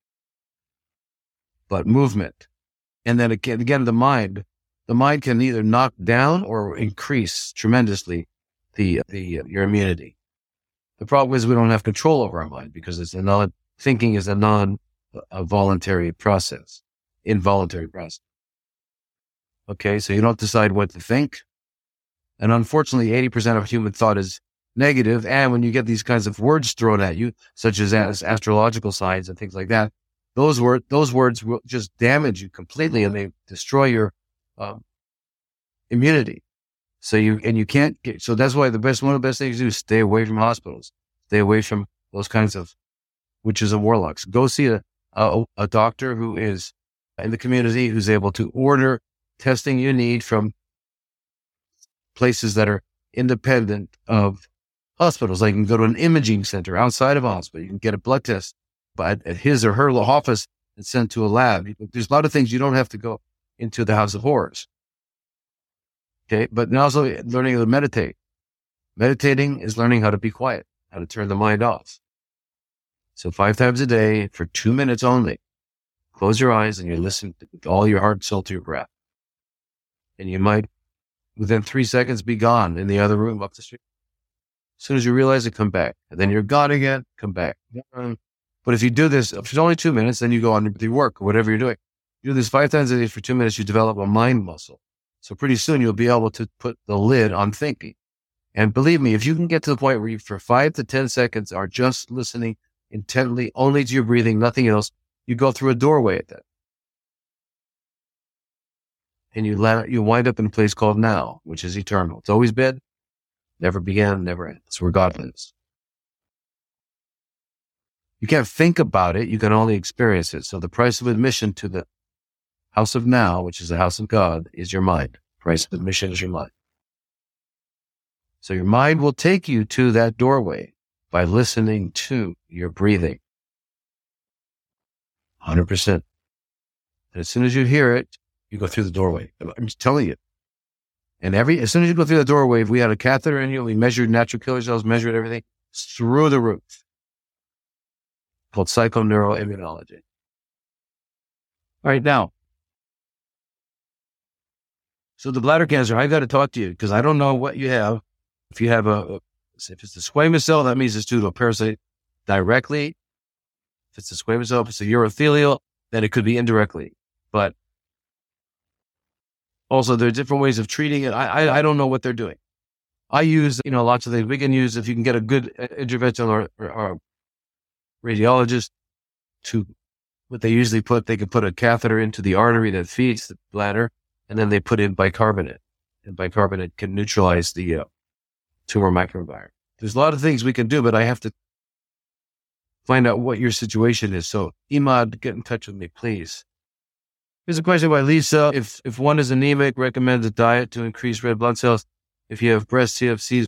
But movement. And then again, the mind can either knock down or increase tremendously your immunity. The problem is we don't have control over our mind because thinking is a voluntary process, involuntary process. Okay, so you don't decide what to think. And unfortunately, 80% of human thought is negative. And when you get these kinds of words thrown at you, such as astrological signs and things like that, those words will just damage you completely, and they destroy your immunity. So you can't get. So that's why one of the best things to do is stay away from hospitals, stay away from those kinds of witches and warlocks. Go see a doctor who is in the community, who's able to order testing you need from places that are independent of hospitals. Like you can go to an imaging center outside of a hospital. You can get a blood test at his or her office and sent to a lab. There's a lot of things you don't have to go into the house of horrors. Okay, but now also learning how to meditate. Meditating is learning how to be quiet, how to turn the mind off. So 5 times a day for 2 minutes only. Close your eyes and you listen with all your heart and soul to your breath. And you might, within 3 seconds, be gone in the other room up the street. As soon as you realize it, come back. And then you're gone again, come back. But if you do this, if it's only 2 minutes, then you go on with your work or whatever you're doing. You do this 5 times a day for 2 minutes, you develop a mind muscle. So pretty soon you'll be able to put the lid on thinking. And believe me, if you can get to the point where you, for 5 to 10 seconds, are just listening intently only to your breathing, nothing else, you go through a doorway at that. And you wind up in a place called now, which is eternal. It's always been, never began, never ends. It's where God lives. You can't think about it. You can only experience it. So the price of admission to the house of now, which is the house of God, is your mind. Price of admission is your mind. So your mind will take you to that doorway by listening to your breathing. 100%. And as soon as you hear it, you go through the doorway. I'm just telling you. And as soon as you go through the doorway, if we had a catheter in you, we measured natural killer cells, measured everything, it's through the roof. Called psychoneuroimmunology. All right, now. So the bladder cancer, I got to talk to you because I don't know what you have. If you have if it's a squamous cell, that means it's due to a parasite directly. If it's a squamous cell, if it's a urothelial, then it could be indirectly. But also, there are different ways of treating it. I don't know what they're doing. I use, lots of things. We can use, if you can get a good interventional or radiologist, what they usually they can put a catheter into the artery that feeds the bladder, and then they put in bicarbonate. And bicarbonate can neutralize the tumor microenvironment. There's a lot of things we can do, but I have to find out what your situation is. So, Imad, get in touch with me, please. Here's a question by Lisa. If one is anemic, recommend a diet to increase red blood cells. If you have breast CFCs,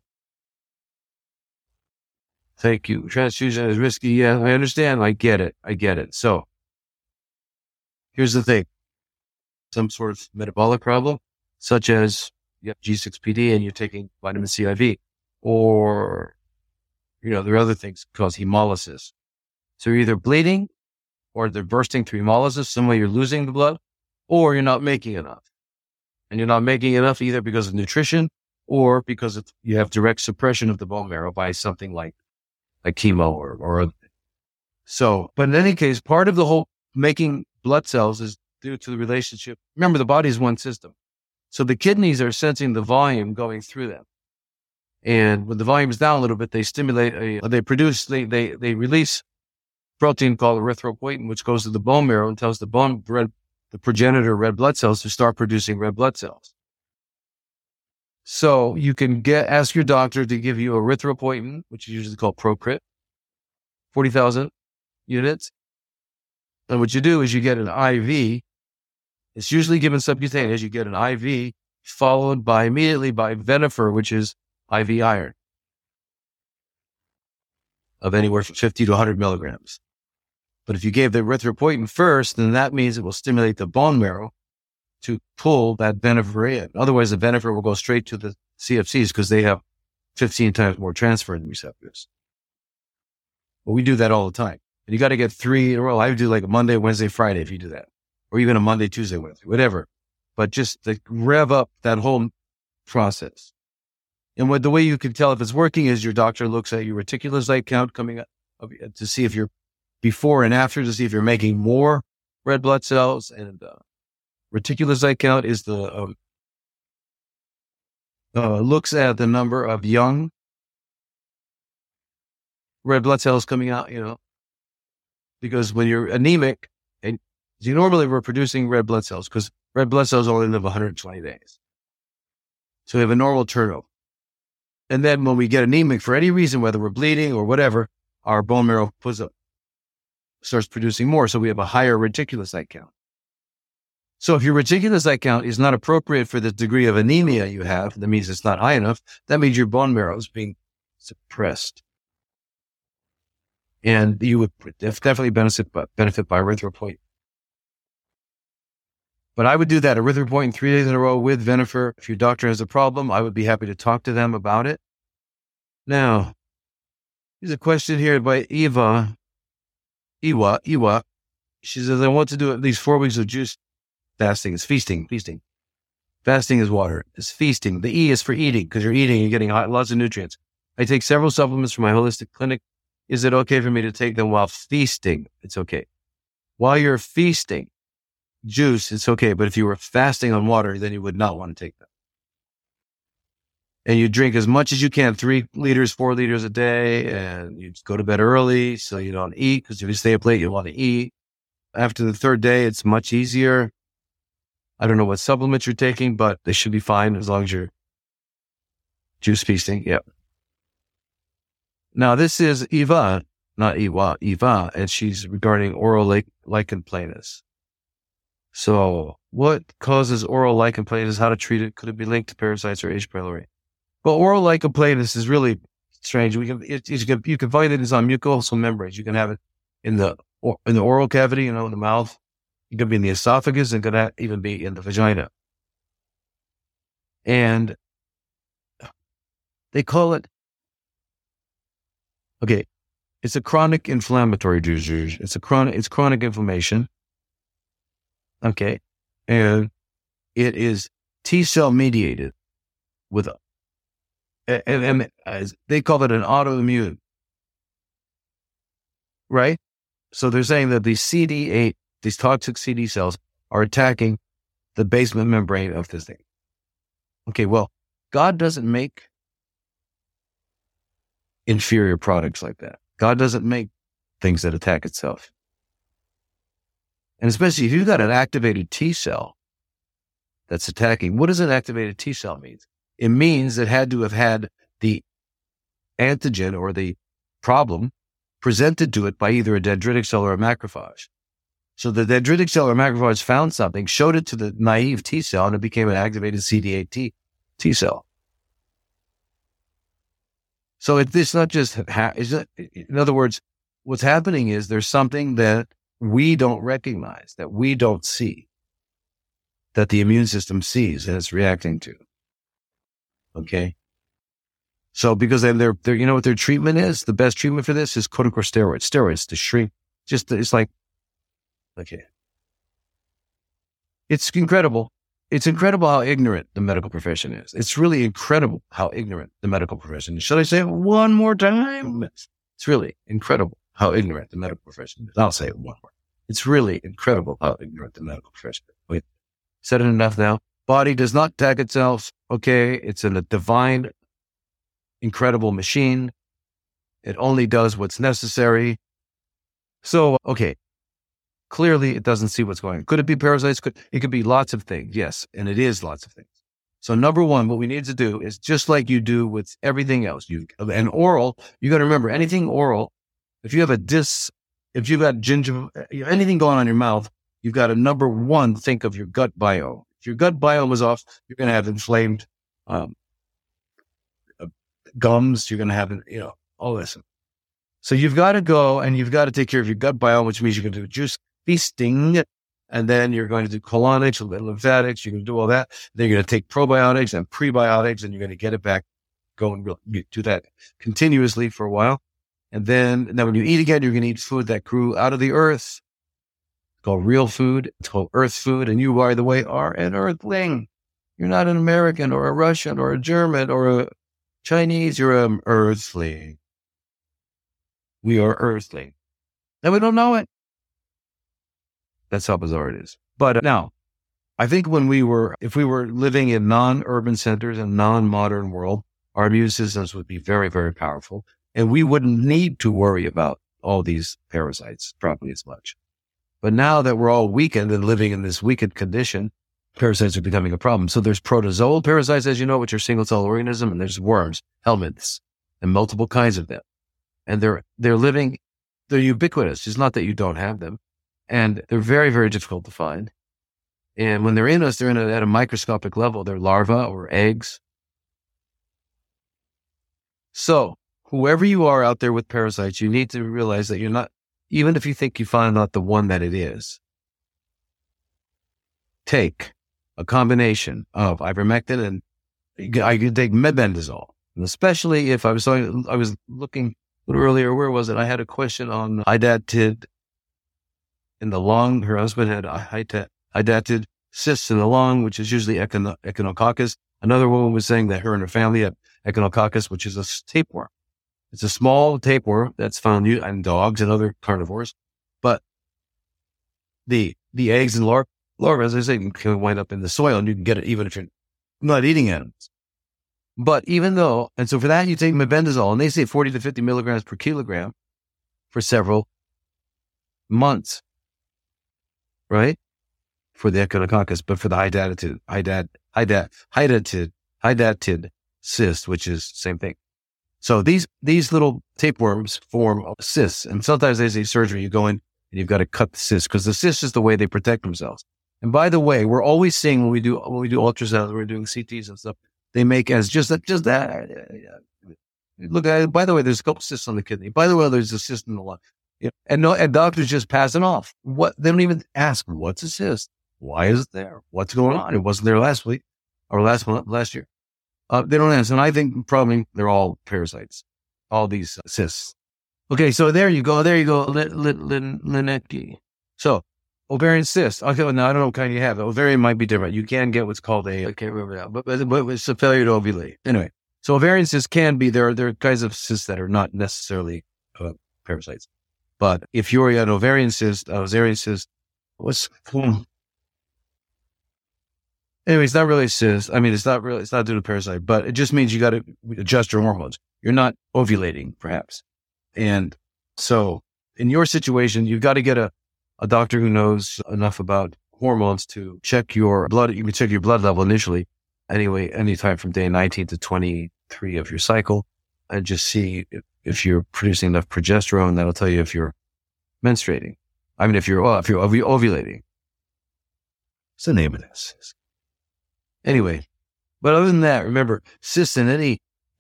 thank you. Transfusion is risky. Yeah, I understand. I get it. So here's the thing. Some sort of metabolic problem, such as you have G6PD and you're taking vitamin C IV, or, there are other things cause hemolysis. So you're either bleeding or they're bursting through hemolysis. Some way you're losing the blood, or you're not making enough. And you're not making enough either because of nutrition or because you have direct suppression of the bone marrow by something like chemo or other things. So, but in any case, part of the whole making blood cells is due to the relationship. Remember, the body is one system. So the kidneys are sensing the volume going through them. And when the volume is down a little bit, they release protein called erythropoietin, which goes to the bone marrow and tells the progenitor red blood cells to start producing red blood cells. So you can ask your doctor to give you erythropoietin, which is usually called Procrit, 40,000 units. And what you do is you get an IV. It's usually given subcutaneous. You get an IV followed immediately by Venofer, which is IV iron of anywhere from 50 to 100 milligrams. But if you gave the erythropoietin first, then that means it will stimulate the bone marrow to pull that Venofer in. Otherwise, the Venofer will go straight to the CFCs because they have 15 times more transferrin receptors. But we do that all the time. And you got to get 3 in a row. I would do like a Monday, Wednesday, Friday if you do that. Or even a Monday, Tuesday, Wednesday, whatever. But just to rev up that whole process. And the way you can tell if it's working is your doctor looks at your reticulocyte count coming up to see if you're before and after, to see if you're making more red blood cells. And reticulocyte count is looks at the number of young red blood cells coming out, because when you're anemic, and you normally were producing red blood cells because red blood cells only live 120 days. So we have a normal turnover. And then when we get anemic for any reason, whether we're bleeding or whatever, our bone marrow starts producing more. So we have a higher reticulocyte count. So if your reticulocyte count is not appropriate for the degree of anemia you have, that means it's not high enough. That means your bone marrow is being suppressed. And you would definitely benefit by erythropoietin. But I would do that erythropoietin 3 days in a row with Venofer. If your doctor has a problem, I would be happy to talk to them about it. Now, here's a question here by Iwa. She says, I want to do at least 4 weeks of juice fasting. It's feasting. Fasting is water. It's feasting. The E is for eating, because you're eating and getting lots of nutrients. I take several supplements from my holistic clinic. Is it okay for me to take them while feasting? It's okay. While you're feasting, juice, it's okay. But if you were fasting on water, then you would not want to take them. And you drink as much as you can, 3 liters, 4 liters a day. And you go to bed early so you don't eat, because if you stay up late, you want to eat. After the 3rd day, it's much easier. I don't know what supplements you're taking, but they should be fine as long as you're juice feasting. Yep. Now, this is Eva, not Iwa, Eva, and she's regarding oral lichen planus. So what causes oral lichen planus? How to treat it? Could it be linked to parasites or H. pylori? Well, oral lichen planus is really strange. You can find it on mucosal membranes. You can have it in the oral cavity, in the mouth. It could be in the esophagus, and could even be in the vagina. And they call it, it's a chronic inflammatory disease. It's chronic inflammation. Okay. And it is T-cell mediated with and they call it an autoimmune. Right? So they're saying that these CD8, these toxic CD cells, are attacking the basement membrane of this thing. Okay, well, God doesn't make inferior products like that. God doesn't make things that attack itself. And especially if you've got an activated T cell that's attacking, what does an activated T cell mean? It means it had to have had the antigen or the problem presented to it by either a dendritic cell or a macrophage. So the dendritic cell or macrophage found something, showed it to the naive T cell, and it became an activated CD8 T cell. So it's not just, in other words, what's happening is there's something that we don't recognize, that we don't see, that the immune system sees and it's reacting to. Okay. So because they're you know what their treatment is? The best treatment for this is corticosteroids. Steroids to shrink. It's like, okay. It's incredible. It's incredible how ignorant the medical profession is. It's really incredible how ignorant the medical profession is. Should I say it one more time? It's really incredible how ignorant the medical profession is. I'll say it one more. It's really incredible how ignorant the medical profession is. Wait, said it enough now. Body does not attack itself. Okay. It's a divine, incredible machine. It only does what's necessary. So, okay. Clearly, it doesn't see what's going on. Could it be parasites? It could be lots of things. Yes. And it is lots of things. So number one, what we need to do is just like you do with everything else. And oral, you got to remember anything oral. If you have if you've got gingiva, anything going on in your mouth, you've got to, number one, think of your gut biome. If your gut biome is off, you're going to have inflamed gums. You're going to have, all this. So you've got to go and you've got to take care of your gut biome, which means you're going to do juice feasting, and then you're going to do colonics, lymphatics. You're going to do all that. Then you're going to take probiotics and prebiotics, and you're going to get it back going. You do that continuously for a while. And then when you eat again, you're going to eat food that grew out of the earth. It's called real food. It's called earth food. And you, by the way, are an earthling. You're not an American or a Russian or a German or a Chinese. You're an earthling. We are earthling. And we don't know it. That's how bizarre it is. But now, I think if we were living in non-urban centers and non-modern world, our immune systems would be very, very powerful. And we wouldn't need to worry about all these parasites probably as much. But now that we're all weakened and living in this weakened condition, parasites are becoming a problem. So there's protozoal parasites, as you know, which are single-cell organism, and there's worms, helminths, and multiple kinds of them. And they're ubiquitous. It's not that you don't have them. And they're very, very difficult to find. And when they're in us, at a microscopic level. They're larvae or eggs. So whoever you are out there with parasites, you need to realize that you're not, even if you think you find out the one that it is, take a combination of ivermectin and I could take mebendazole. And especially if I was looking a little earlier, where was it? I had a question on hydatid in the lung. Her husband had hydatid cysts in the lung, which is usually echinococcus. Another woman was saying that her and her family had echinococcus, which is a tapeworm. It's a small tapeworm that's found in dogs and other carnivores. But the eggs and larvae, as I say, can wind up in the soil, and you can get it even if you're not eating animals. But so for that, you take mebendazole, and they say 40 to 50 milligrams per kilogram for several months, right? For the echinococcus, but for the hydatid cyst, which is the same thing. So these little tapeworms form cysts, and sometimes they say surgery, you go in and you've got to cut the cyst, because the cyst is the way they protect themselves. And by the way, we're always seeing when we do ultrasounds, we're doing CTs and stuff, they make as just that. Look, by the way, there's a couple cysts on the kidney. By the way, there's a cyst in the lung. And doctors just pass it off. They don't even ask, what's a cyst? Why is it there? What's going on? It wasn't there last week or last year. They don't answer. And I think probably they're all parasites, all these cysts. Okay. So there you go. Linetti. So ovarian cyst. Okay. Well, now I don't know what kind you have. Ovarian might be different. You can get what's called I can't remember now, but it's a failure to ovulate. Anyway, so ovarian cysts can be, there are kinds of cysts that are not necessarily parasites. But if you're an ovarian cyst, anyway, it's not really a cyst. I mean, it's not due to parasite, but it just means you got to adjust your hormones. You're not ovulating, perhaps. And so in your situation, you've got to get a doctor who knows enough about hormones to check your blood. You can check your blood level initially, anyway, anytime from day 19 to 23 of your cycle, and just see if you're producing enough progesterone. That'll tell you if you're menstruating. I mean, if you're ovulating. What's the name of this? Anyway, but other than that, remember, cysts in any,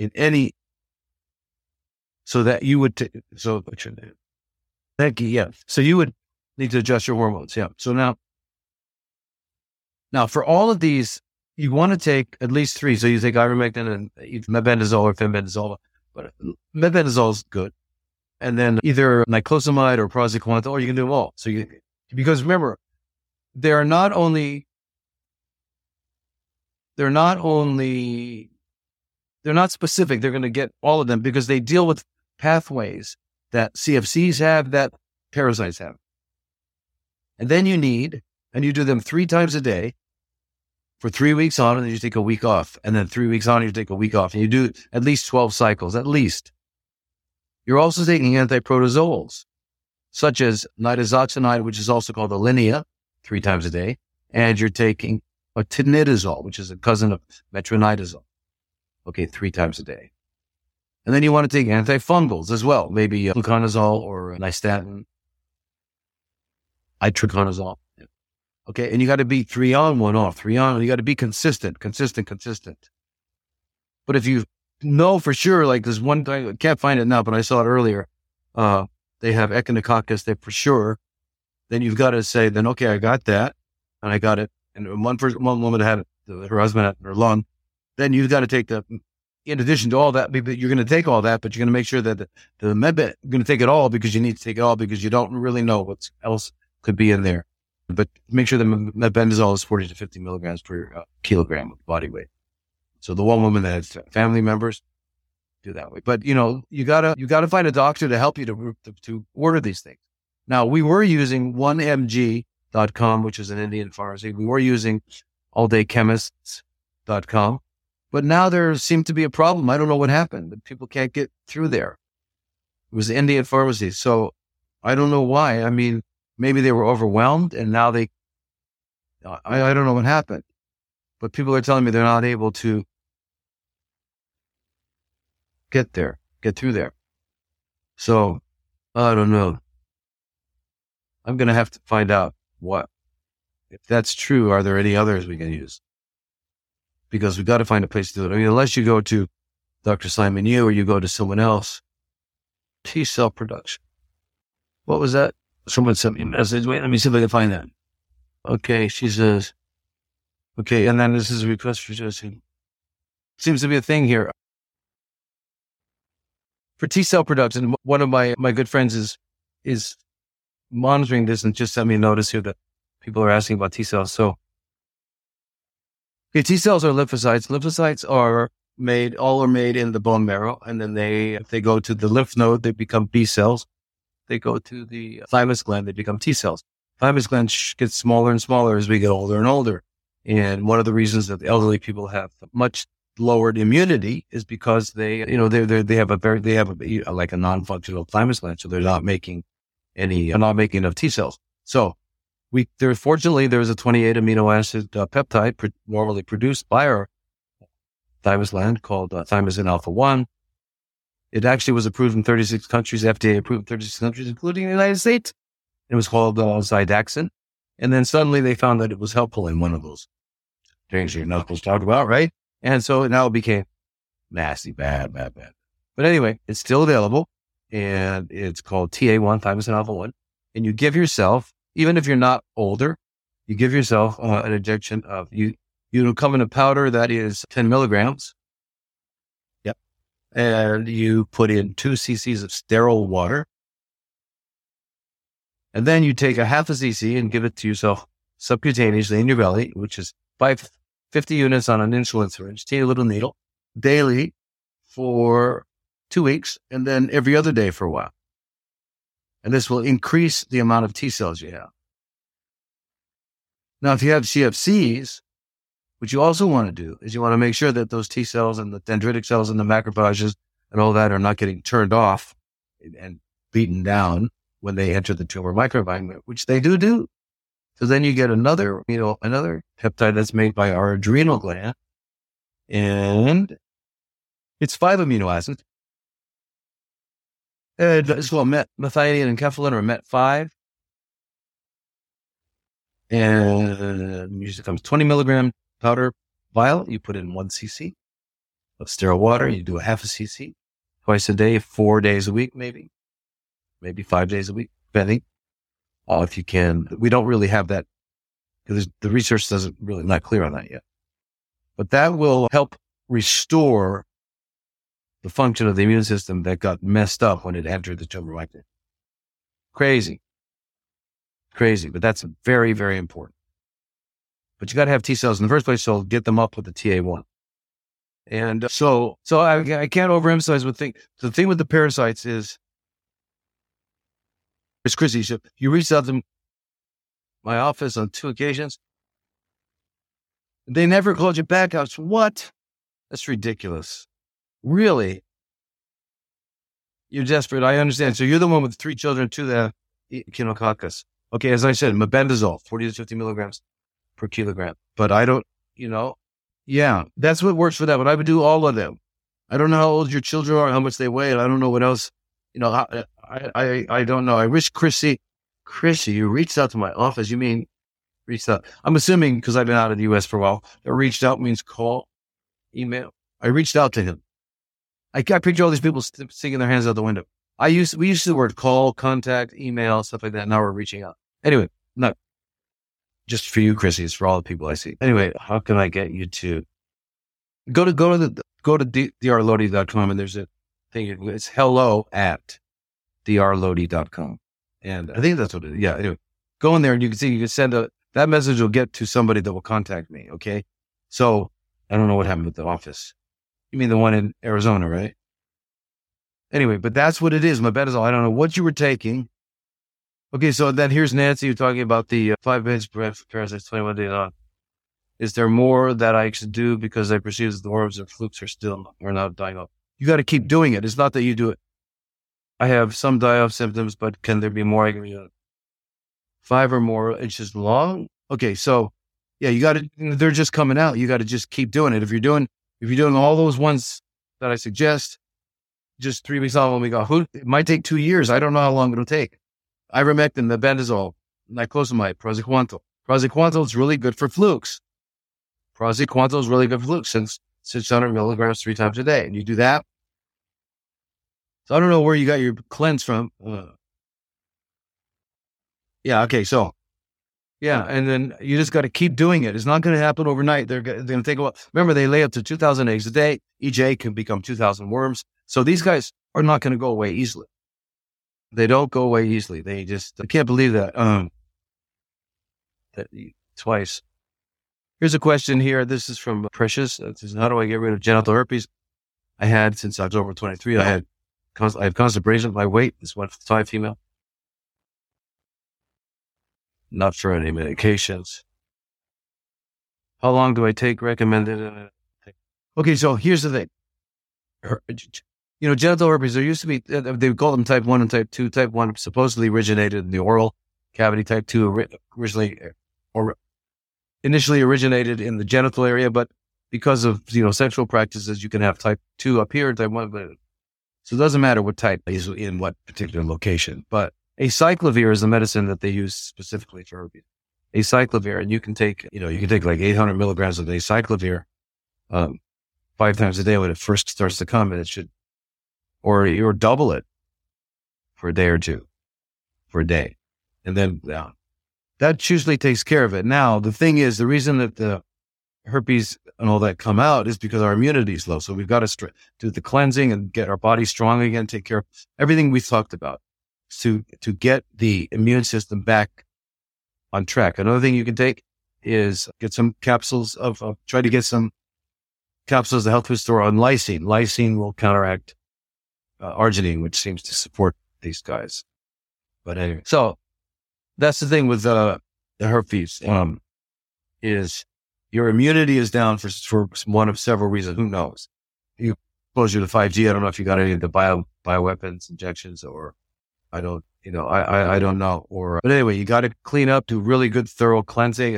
so that you would, what's your name? Becky, yeah. So you would need to adjust your hormones. Yeah. So now for all of these, you want to take at least 3. So you take ivermectin and mebendazole or fenbendazole, but mebendazole is good. And then either niclosamide or praziquantel, or you can do them all. Because remember, they're not specific. They're going to get all of them because they deal with pathways that CFCs have, that parasites have. And then you do them 3 times a day for 3 weeks on, and then you take a week off. And then 3 weeks on, you take a week off. And you do at least 12 cycles, at least. You're also taking antiprotozoals, such as nitazoxanide, which is also called Alinea, 3 times a day. And you're taking a tinidazole, which is a cousin of metronidazole. Okay, 3 times a day. And then you want to take antifungals as well, maybe fluconazole or nystatin, itraconazole. Okay, and you got to be 3 on, 1 off, 3 on. You got to be consistent. But if you know for sure, like there's one thing, I can't find it now, but I saw it earlier. They have Echinococcus, they for sure. Then you've got to say, then, okay, I got that, and I got it. And one woman had it, her husband had it in her lung. Then you've got to take in addition to all that, you're going to take all that, but you're going to make sure that the MedBend, you're going to take it all because you need to take it all because you don't really know what else could be in there. But make sure the mebendazole is 40 to 50 milligrams per kilogram of body weight. So the one woman that has family members, do that way. But you gotta find a doctor to help you to order these things. Now we were using 1mg.com, which is an Indian pharmacy. We were using alldaychemists.com, but now there seemed to be a problem. I don't know what happened. People can't get through there. It was the Indian pharmacy. So I don't know why. I mean, maybe they were overwhelmed and now I don't know what happened, but people are telling me they're not able to get through there. So I don't know. I'm going to have to find out if that's true, are there any others we can use? Because we've got to find a place to do it. I mean, unless you go to Dr. Simon Yu or you go to someone else. T-cell production. What was that? Someone sent me a message. Wait, let me see if I can find that. Okay, she says, okay, and then this is a request for testing. Seems to be a thing here. For T-cell production, one of my good friends is monitoring this and just sent me a notice here that people are asking about T-cells. So, okay, T-cells are lymphocytes. Lymphocytes are made in the bone marrow, and then if they go to the lymph node, they become B cells. They go to the thymus gland, they become T cells. Thymus gland gets smaller and smaller as we get older and older. And one of the reasons that the elderly people have much lowered immunity is because they have like a non-functional thymus gland, so they're not making enough T cells. So fortunately there's a 28 amino acid peptide normally produced by our thymus gland called thymosin alpha 1. It actually was approved in 36 countries, FDA approved in 36 countries, including the United States. It was called Xidaxin. And then suddenly they found that it was helpful in one of those things you're not supposed to talk about, right? And so now it became nasty, bad. But anyway, it's still available, and it's called TA1, thymosin alpha 1. And you give yourself, even if you're not older, you give yourself an injection of, you come in a powder that is 10 milligrams. Yep. And you put in 2 cc's of sterile water. And then you take a half a cc and give it to yourself subcutaneously in your belly, which is 50 units on an insulin syringe, teeny little needle, daily for 2 weeks, and then every other day for a while. And this will increase the amount of T cells you have. Now, if you have CFCs, what you also want to do is you want to make sure that those T cells and the dendritic cells and the macrophages and all that are not getting turned off and beaten down when they enter the tumor microenvironment, which they do. So then you get another peptide that's made by our adrenal gland, and it's 5 amino acids. And it's called methionine enkephalin, or MET5. And usually comes 20 milligram powder vial. You put in 1 cc of sterile water. You do a half a cc twice a day, 4 days a week, maybe 5 days a week, depending. If you can. We don't really have that because the research doesn't really, not clear on that yet. But that will help restore the function of the immune system that got messed up when it entered the tumor microenvironment. Crazy. But that's very, very important. But you got to have T cells in the first place, so get them up with the TA1. And so I can't overemphasize the thing with the parasites is It's Chrissy. So you reached out to my office on 2 occasions. They never called you back. I was, what? That's ridiculous. Really? You're desperate. I understand. So you're the one with 3 children, 2 that have echinococcus. Okay, as I said, mebendazole, 40 to 50 milligrams per kilogram. But I don't, yeah, that's what works for that. But I would do all of them. I don't know how old your children are, how much they weigh, and I don't know what else. I don't know. I wish Chrissy, you reached out to my office. You mean reached out? I'm assuming because I've been out of the U.S. for a while. That reached out means call, email. I reached out to him. I picture all these people sticking their hands out the window. We used the word call, contact, email, stuff like that. Now we're reaching out. Anyway, not just for you, Chrissy. It's for all the people I see. Anyway, how can I get you to go to drlodi.com, and there's a thing. It's hello@drlodi.com. And I think that's what it is. Yeah. Anyway, go in there and you can see, you can send that message will get to somebody that will contact me. Okay. So I don't know what happened with the office. You mean the one in Arizona, right? Anyway, but that's what it is. Mebendazole. I don't know what you were taking. Okay. So then here's Nancy. You're talking about the 5 minutes parasites, 21 days on. Is there more that I should do because I perceive that the worms and flukes are not dying off? You got to keep doing it. It's not that you do it. I have some die-off symptoms, but can there be more? 5 or more inches long? Okay, so yeah, you got to. They're just coming out. You got to just keep doing it. If you're doing all those ones that I suggest, just 3 weeks on, 1 week off. It might take 2 years. I don't know how long it'll take. Ivermectin, mebendazole, niclosamide, praziquantel. Praziquantel is really good for flukes. Since 600 milligrams 3 times a day, and you do that. So I don't know where you got your cleanse from. Yeah. Okay. So yeah. And then you just got to keep doing it. It's not going to happen overnight. They're going to take a while. Remember, they lay up to 2,000 eggs a day. Each egg can become 2,000 worms. So these guys are not going to go away easily. They don't go away easily. I can't believe that. Twice. Here's a question here. This is from Precious. It says, how do I get rid of genital herpes? I had since October 23. I have constipation. My weight is 155 female. Not for any medications. How long do I take recommended? Okay, so here's the thing. Genital herpes, there used to be, they call them type 1 and type 2. Type 1 supposedly originated in the oral cavity. Type 2 initially originated in the genital area, but because of, sexual practices, you can have type 2 up here, type 1. So it doesn't matter what type is in what particular location. But acyclovir is the medicine that they use specifically for herpes. Acyclovir, and you can take like 800 milligrams of acyclovir 5 times a day when it first starts to come, and it should, or double it for a day or two, and then that usually takes care of it. Now the thing is, the reason that the herpes and all that come out is because our immunity is low. So we've got to do the cleansing and get our body strong again, take care of everything we've talked about to get the immune system back on track. Another thing you can take is get some capsules try to get some capsules the health food store on lysine. Lysine will counteract arginine, which seems to support these guys. But anyway, so that's the thing with the herpes, is your immunity is down for one of several reasons. Who knows? You exposure to 5G. I don't know if you got any of the bioweapons injections, or I don't know. But anyway, you got to clean up, do really good, thorough cleansing.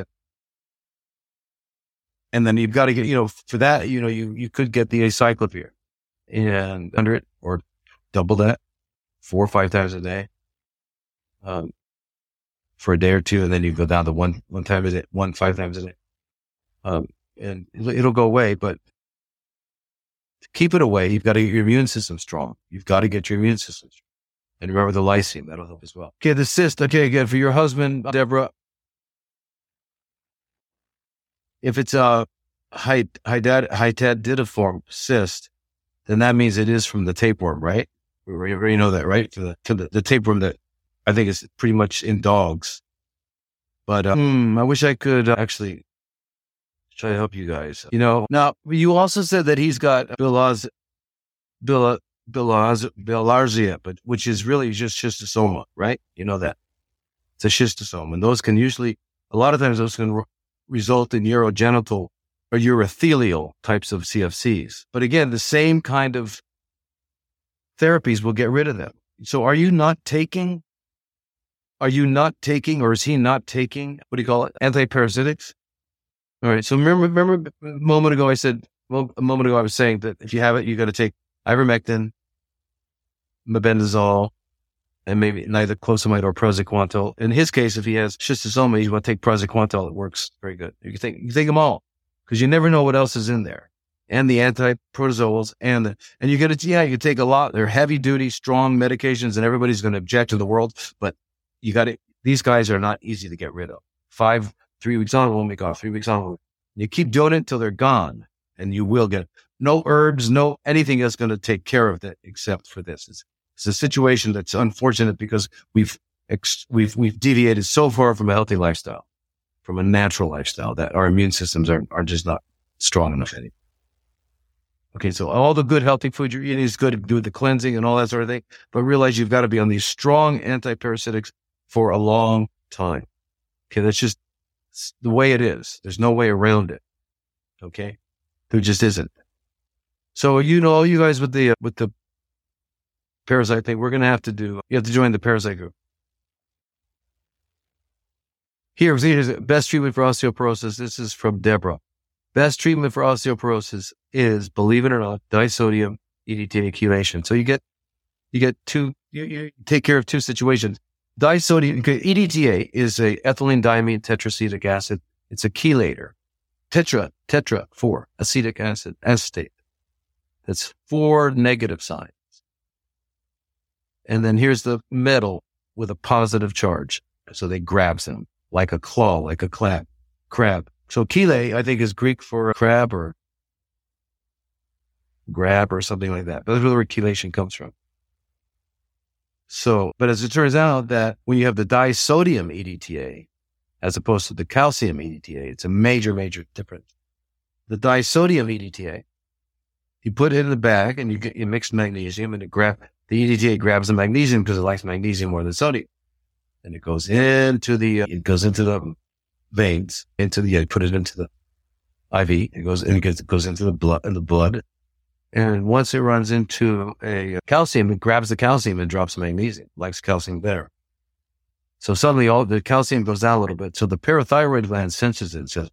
And then you've got to get, for that, you could get the acyclovir and under it, or double that 4 or 5 times a day, for a day or two. And then you go down to one time a day, 5 times a day. And it'll go away, but to keep it away, you've got to get your immune system strong. You've got to get your immune system strong. And remember the lysine, that'll help as well. Okay, the cyst. Okay, again, for your husband, Deborah, if it's a hydatidform cyst, then that means it is from the tapeworm, right? We already know that, right? For the tapeworm that I think is pretty much in dogs. But I wish I could actually try to help you guys. Now, you also said that he's got bilharzia bilharzia, but which is really just schistosoma, right? You know that. It's a schistosome. And those can usually, a lot of times those can result in urogenital or urothelial types of CFCs. But again, the same kind of therapies will get rid of them. So are you not taking, or is he not taking, what do you call it? Antiparasitics? All right. So remember a moment ago I was saying that if you have it, you got to take ivermectin, mebendazole, and maybe neither closamide or praziquantel. In his case, if he has schistosoma, you want to take praziquantel. It works very good. You can take them all because you never know what else is in there. And the antiprotozoals and you can take a lot. They're heavy duty, strong medications, and everybody's going to object to the world. But these guys are not easy to get rid of. 3 weeks on, 1 week off, 3 weeks on. You keep doing it until they're gone, and you will get no herbs, no anything that's going to take care of that except for this. It's a situation that's unfortunate because we've deviated so far from a healthy lifestyle, from a natural lifestyle, that our immune systems are just not strong enough anymore. Okay, so all the good healthy food you're eating is good to do the cleansing and all that sort of thing, but realize you've got to be on these strong antiparasitics for a long time. Okay, that's just the way it is. There's no way around it. Okay, there just isn't. So you guys with the parasite thing, you have to join the parasite group. Here's the best treatment for osteoporosis. This is from Deborah. Best treatment for osteoporosis is, believe it or not, disodium EDTA chelation. So you take care of two situations. Disodium EDTA is a ethylene diamine tetracetic acid. It's a chelator. Tetra 4 acetic acid acetate. That's 4 negative signs. And then here's the metal with a positive charge. So they grabs them like a claw, like a crab. So chele, I think, is Greek for crab or grab or something like that. But that's where the word chelation comes from. So, but as it turns out that when you have the disodium EDTA, as opposed to the calcium EDTA, it's a major, major difference. The disodium EDTA, you put it in the bag and you mix magnesium, and the EDTA grabs the magnesium because it likes magnesium more than sodium. And it goes into the veins, put it into the IV. It goes into the blood. And once it runs into a calcium, it grabs the calcium and drops magnesium, likes calcium better. So suddenly all the calcium goes down a little bit. So the parathyroid gland senses it and says,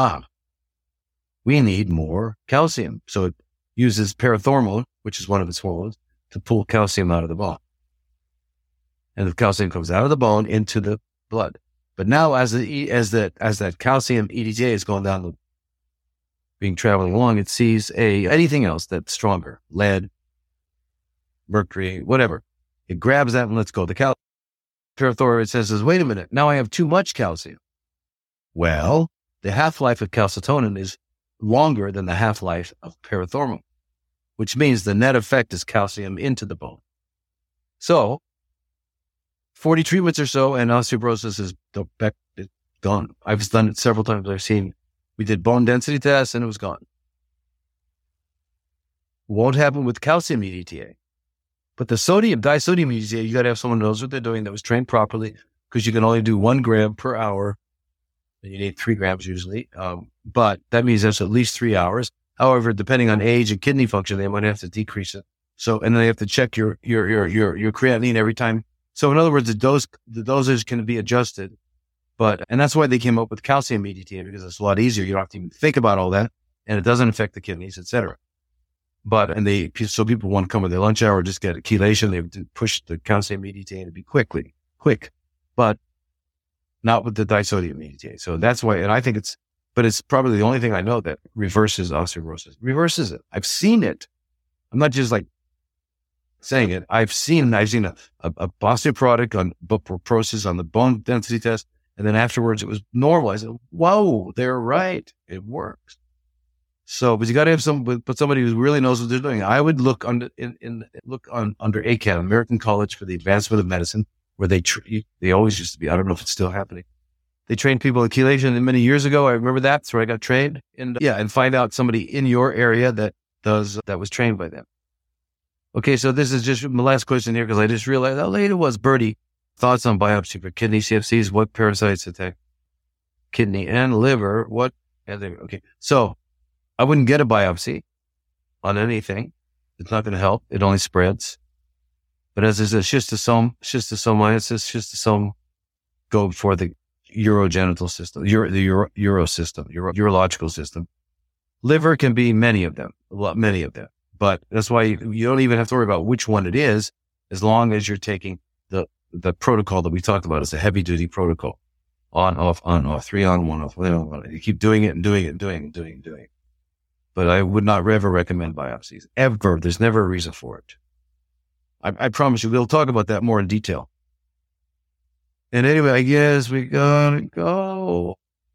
we need more calcium. So it uses parathormone, which is one of its hormones, to pull calcium out of the bone. And the calcium comes out of the bone into the blood. But now as that calcium EDTA is going down traveling along, it sees anything else that's stronger, lead, mercury, whatever. It grabs that and lets go. The parathyroid says, wait a minute, now I have too much calcium. Well, the half-life of calcitonin is longer than the half-life of parathormone, which means the net effect is calcium into the bone. So 40 treatments or so, and osteoporosis is gone. I've done it several times. We did bone density tests and it was gone. Won't happen with calcium EDTA. But the disodium EDTA, you got to have someone who knows what they're doing, that was trained properly, because you can only do 1 gram per hour. And you need 3 grams usually. But that means that's at least 3 hours. However, depending on age and kidney function, they might have to decrease it. So, and then they have to check your creatinine every time. So in other words, the dosage can be adjusted. And that's why they came up with calcium EDTA, because it's a lot easier. You don't have to even think about all that, and it doesn't affect the kidneys, etc. So people want to come with their lunch hour, just get a chelation. They push the calcium EDTA to be quick, but not with the disodium EDTA. So that's why, and I think it's probably the only thing I know that reverses osteoporosis. Reverses it. I've seen it. I'm not just like saying it. I've seen a osteoporotic on process on the bone density test. And then afterwards, it was normal. I said, whoa, they're right. It works. So, but you got to have somebody who really knows what they're doing. I would look under ACAM, American College for the Advancement of Medicine, where they always used to be. I don't know if it's still happening. They trained people in chelation, and many years ago, I remember that's where I got trained. And find out somebody in your area that was trained by them. Okay, so this is just my last question here because I just realized how late it was. Birdie, thoughts on biopsy for kidney CFCs? What parasites attack kidney and liver? What? Okay, so I wouldn't get a biopsy on anything. It's not going to help. It only spreads. But as is a schistosome, go for the urogenital system, the uro system, urological system. Liver can be many of them. But that's why you don't even have to worry about which one it is, as long as you're taking the protocol that we talked about. It's a heavy duty protocol. On, off, 3 on, 1 off. You keep doing it and doing it. But I would not ever recommend biopsies. Ever. There's never a reason for it. I promise you, we'll talk about that more in detail. And anyway, I guess we gotta go.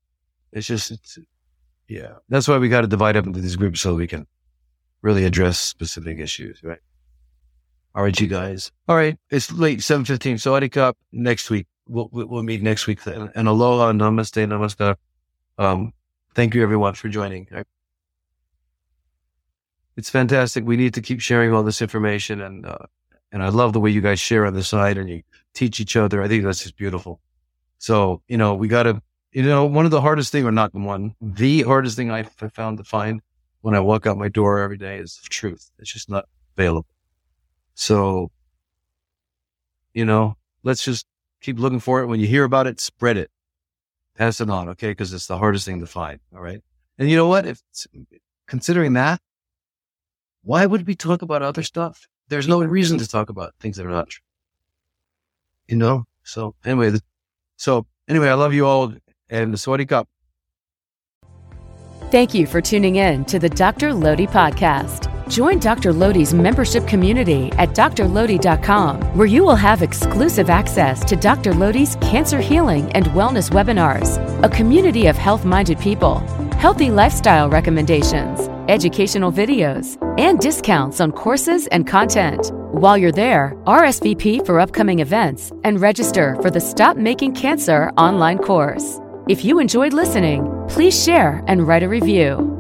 Yeah. That's why we got to divide up into these groups so we can really address specific issues, right? All right, you guys. All right. It's late, 7:15. So Adhika, next week. We'll meet next week. And aloha, namaste, namaskar. Thank you everyone for joining. It's fantastic. We need to keep sharing all this information, and I love the way you guys share on the side and you teach each other. I think that's just beautiful. So, we got to, one of the hardest thing, or not one, the hardest thing I've found to find when I walk out my door every day is truth. It's just not available. So, let's just keep looking for it. When you hear about it, spread it, pass it on. Okay. Cause it's the hardest thing to find. All right. And you know what? If considering that, why would we talk about other stuff? There's no reason to talk about things that are not true. So anyway, I love you all, and Sawadee Cup. Thank you for tuning in to the Dr. Lodi podcast. Join Dr. Lodi's membership community at drlodi.com, where you will have exclusive access to Dr. Lodi's cancer healing and wellness webinars, a community of health-minded people, healthy lifestyle recommendations, educational videos, and discounts on courses and content. While you're there, RSVP for upcoming events and register for the Stop Making Cancer online course. If you enjoyed listening, please share and write a review.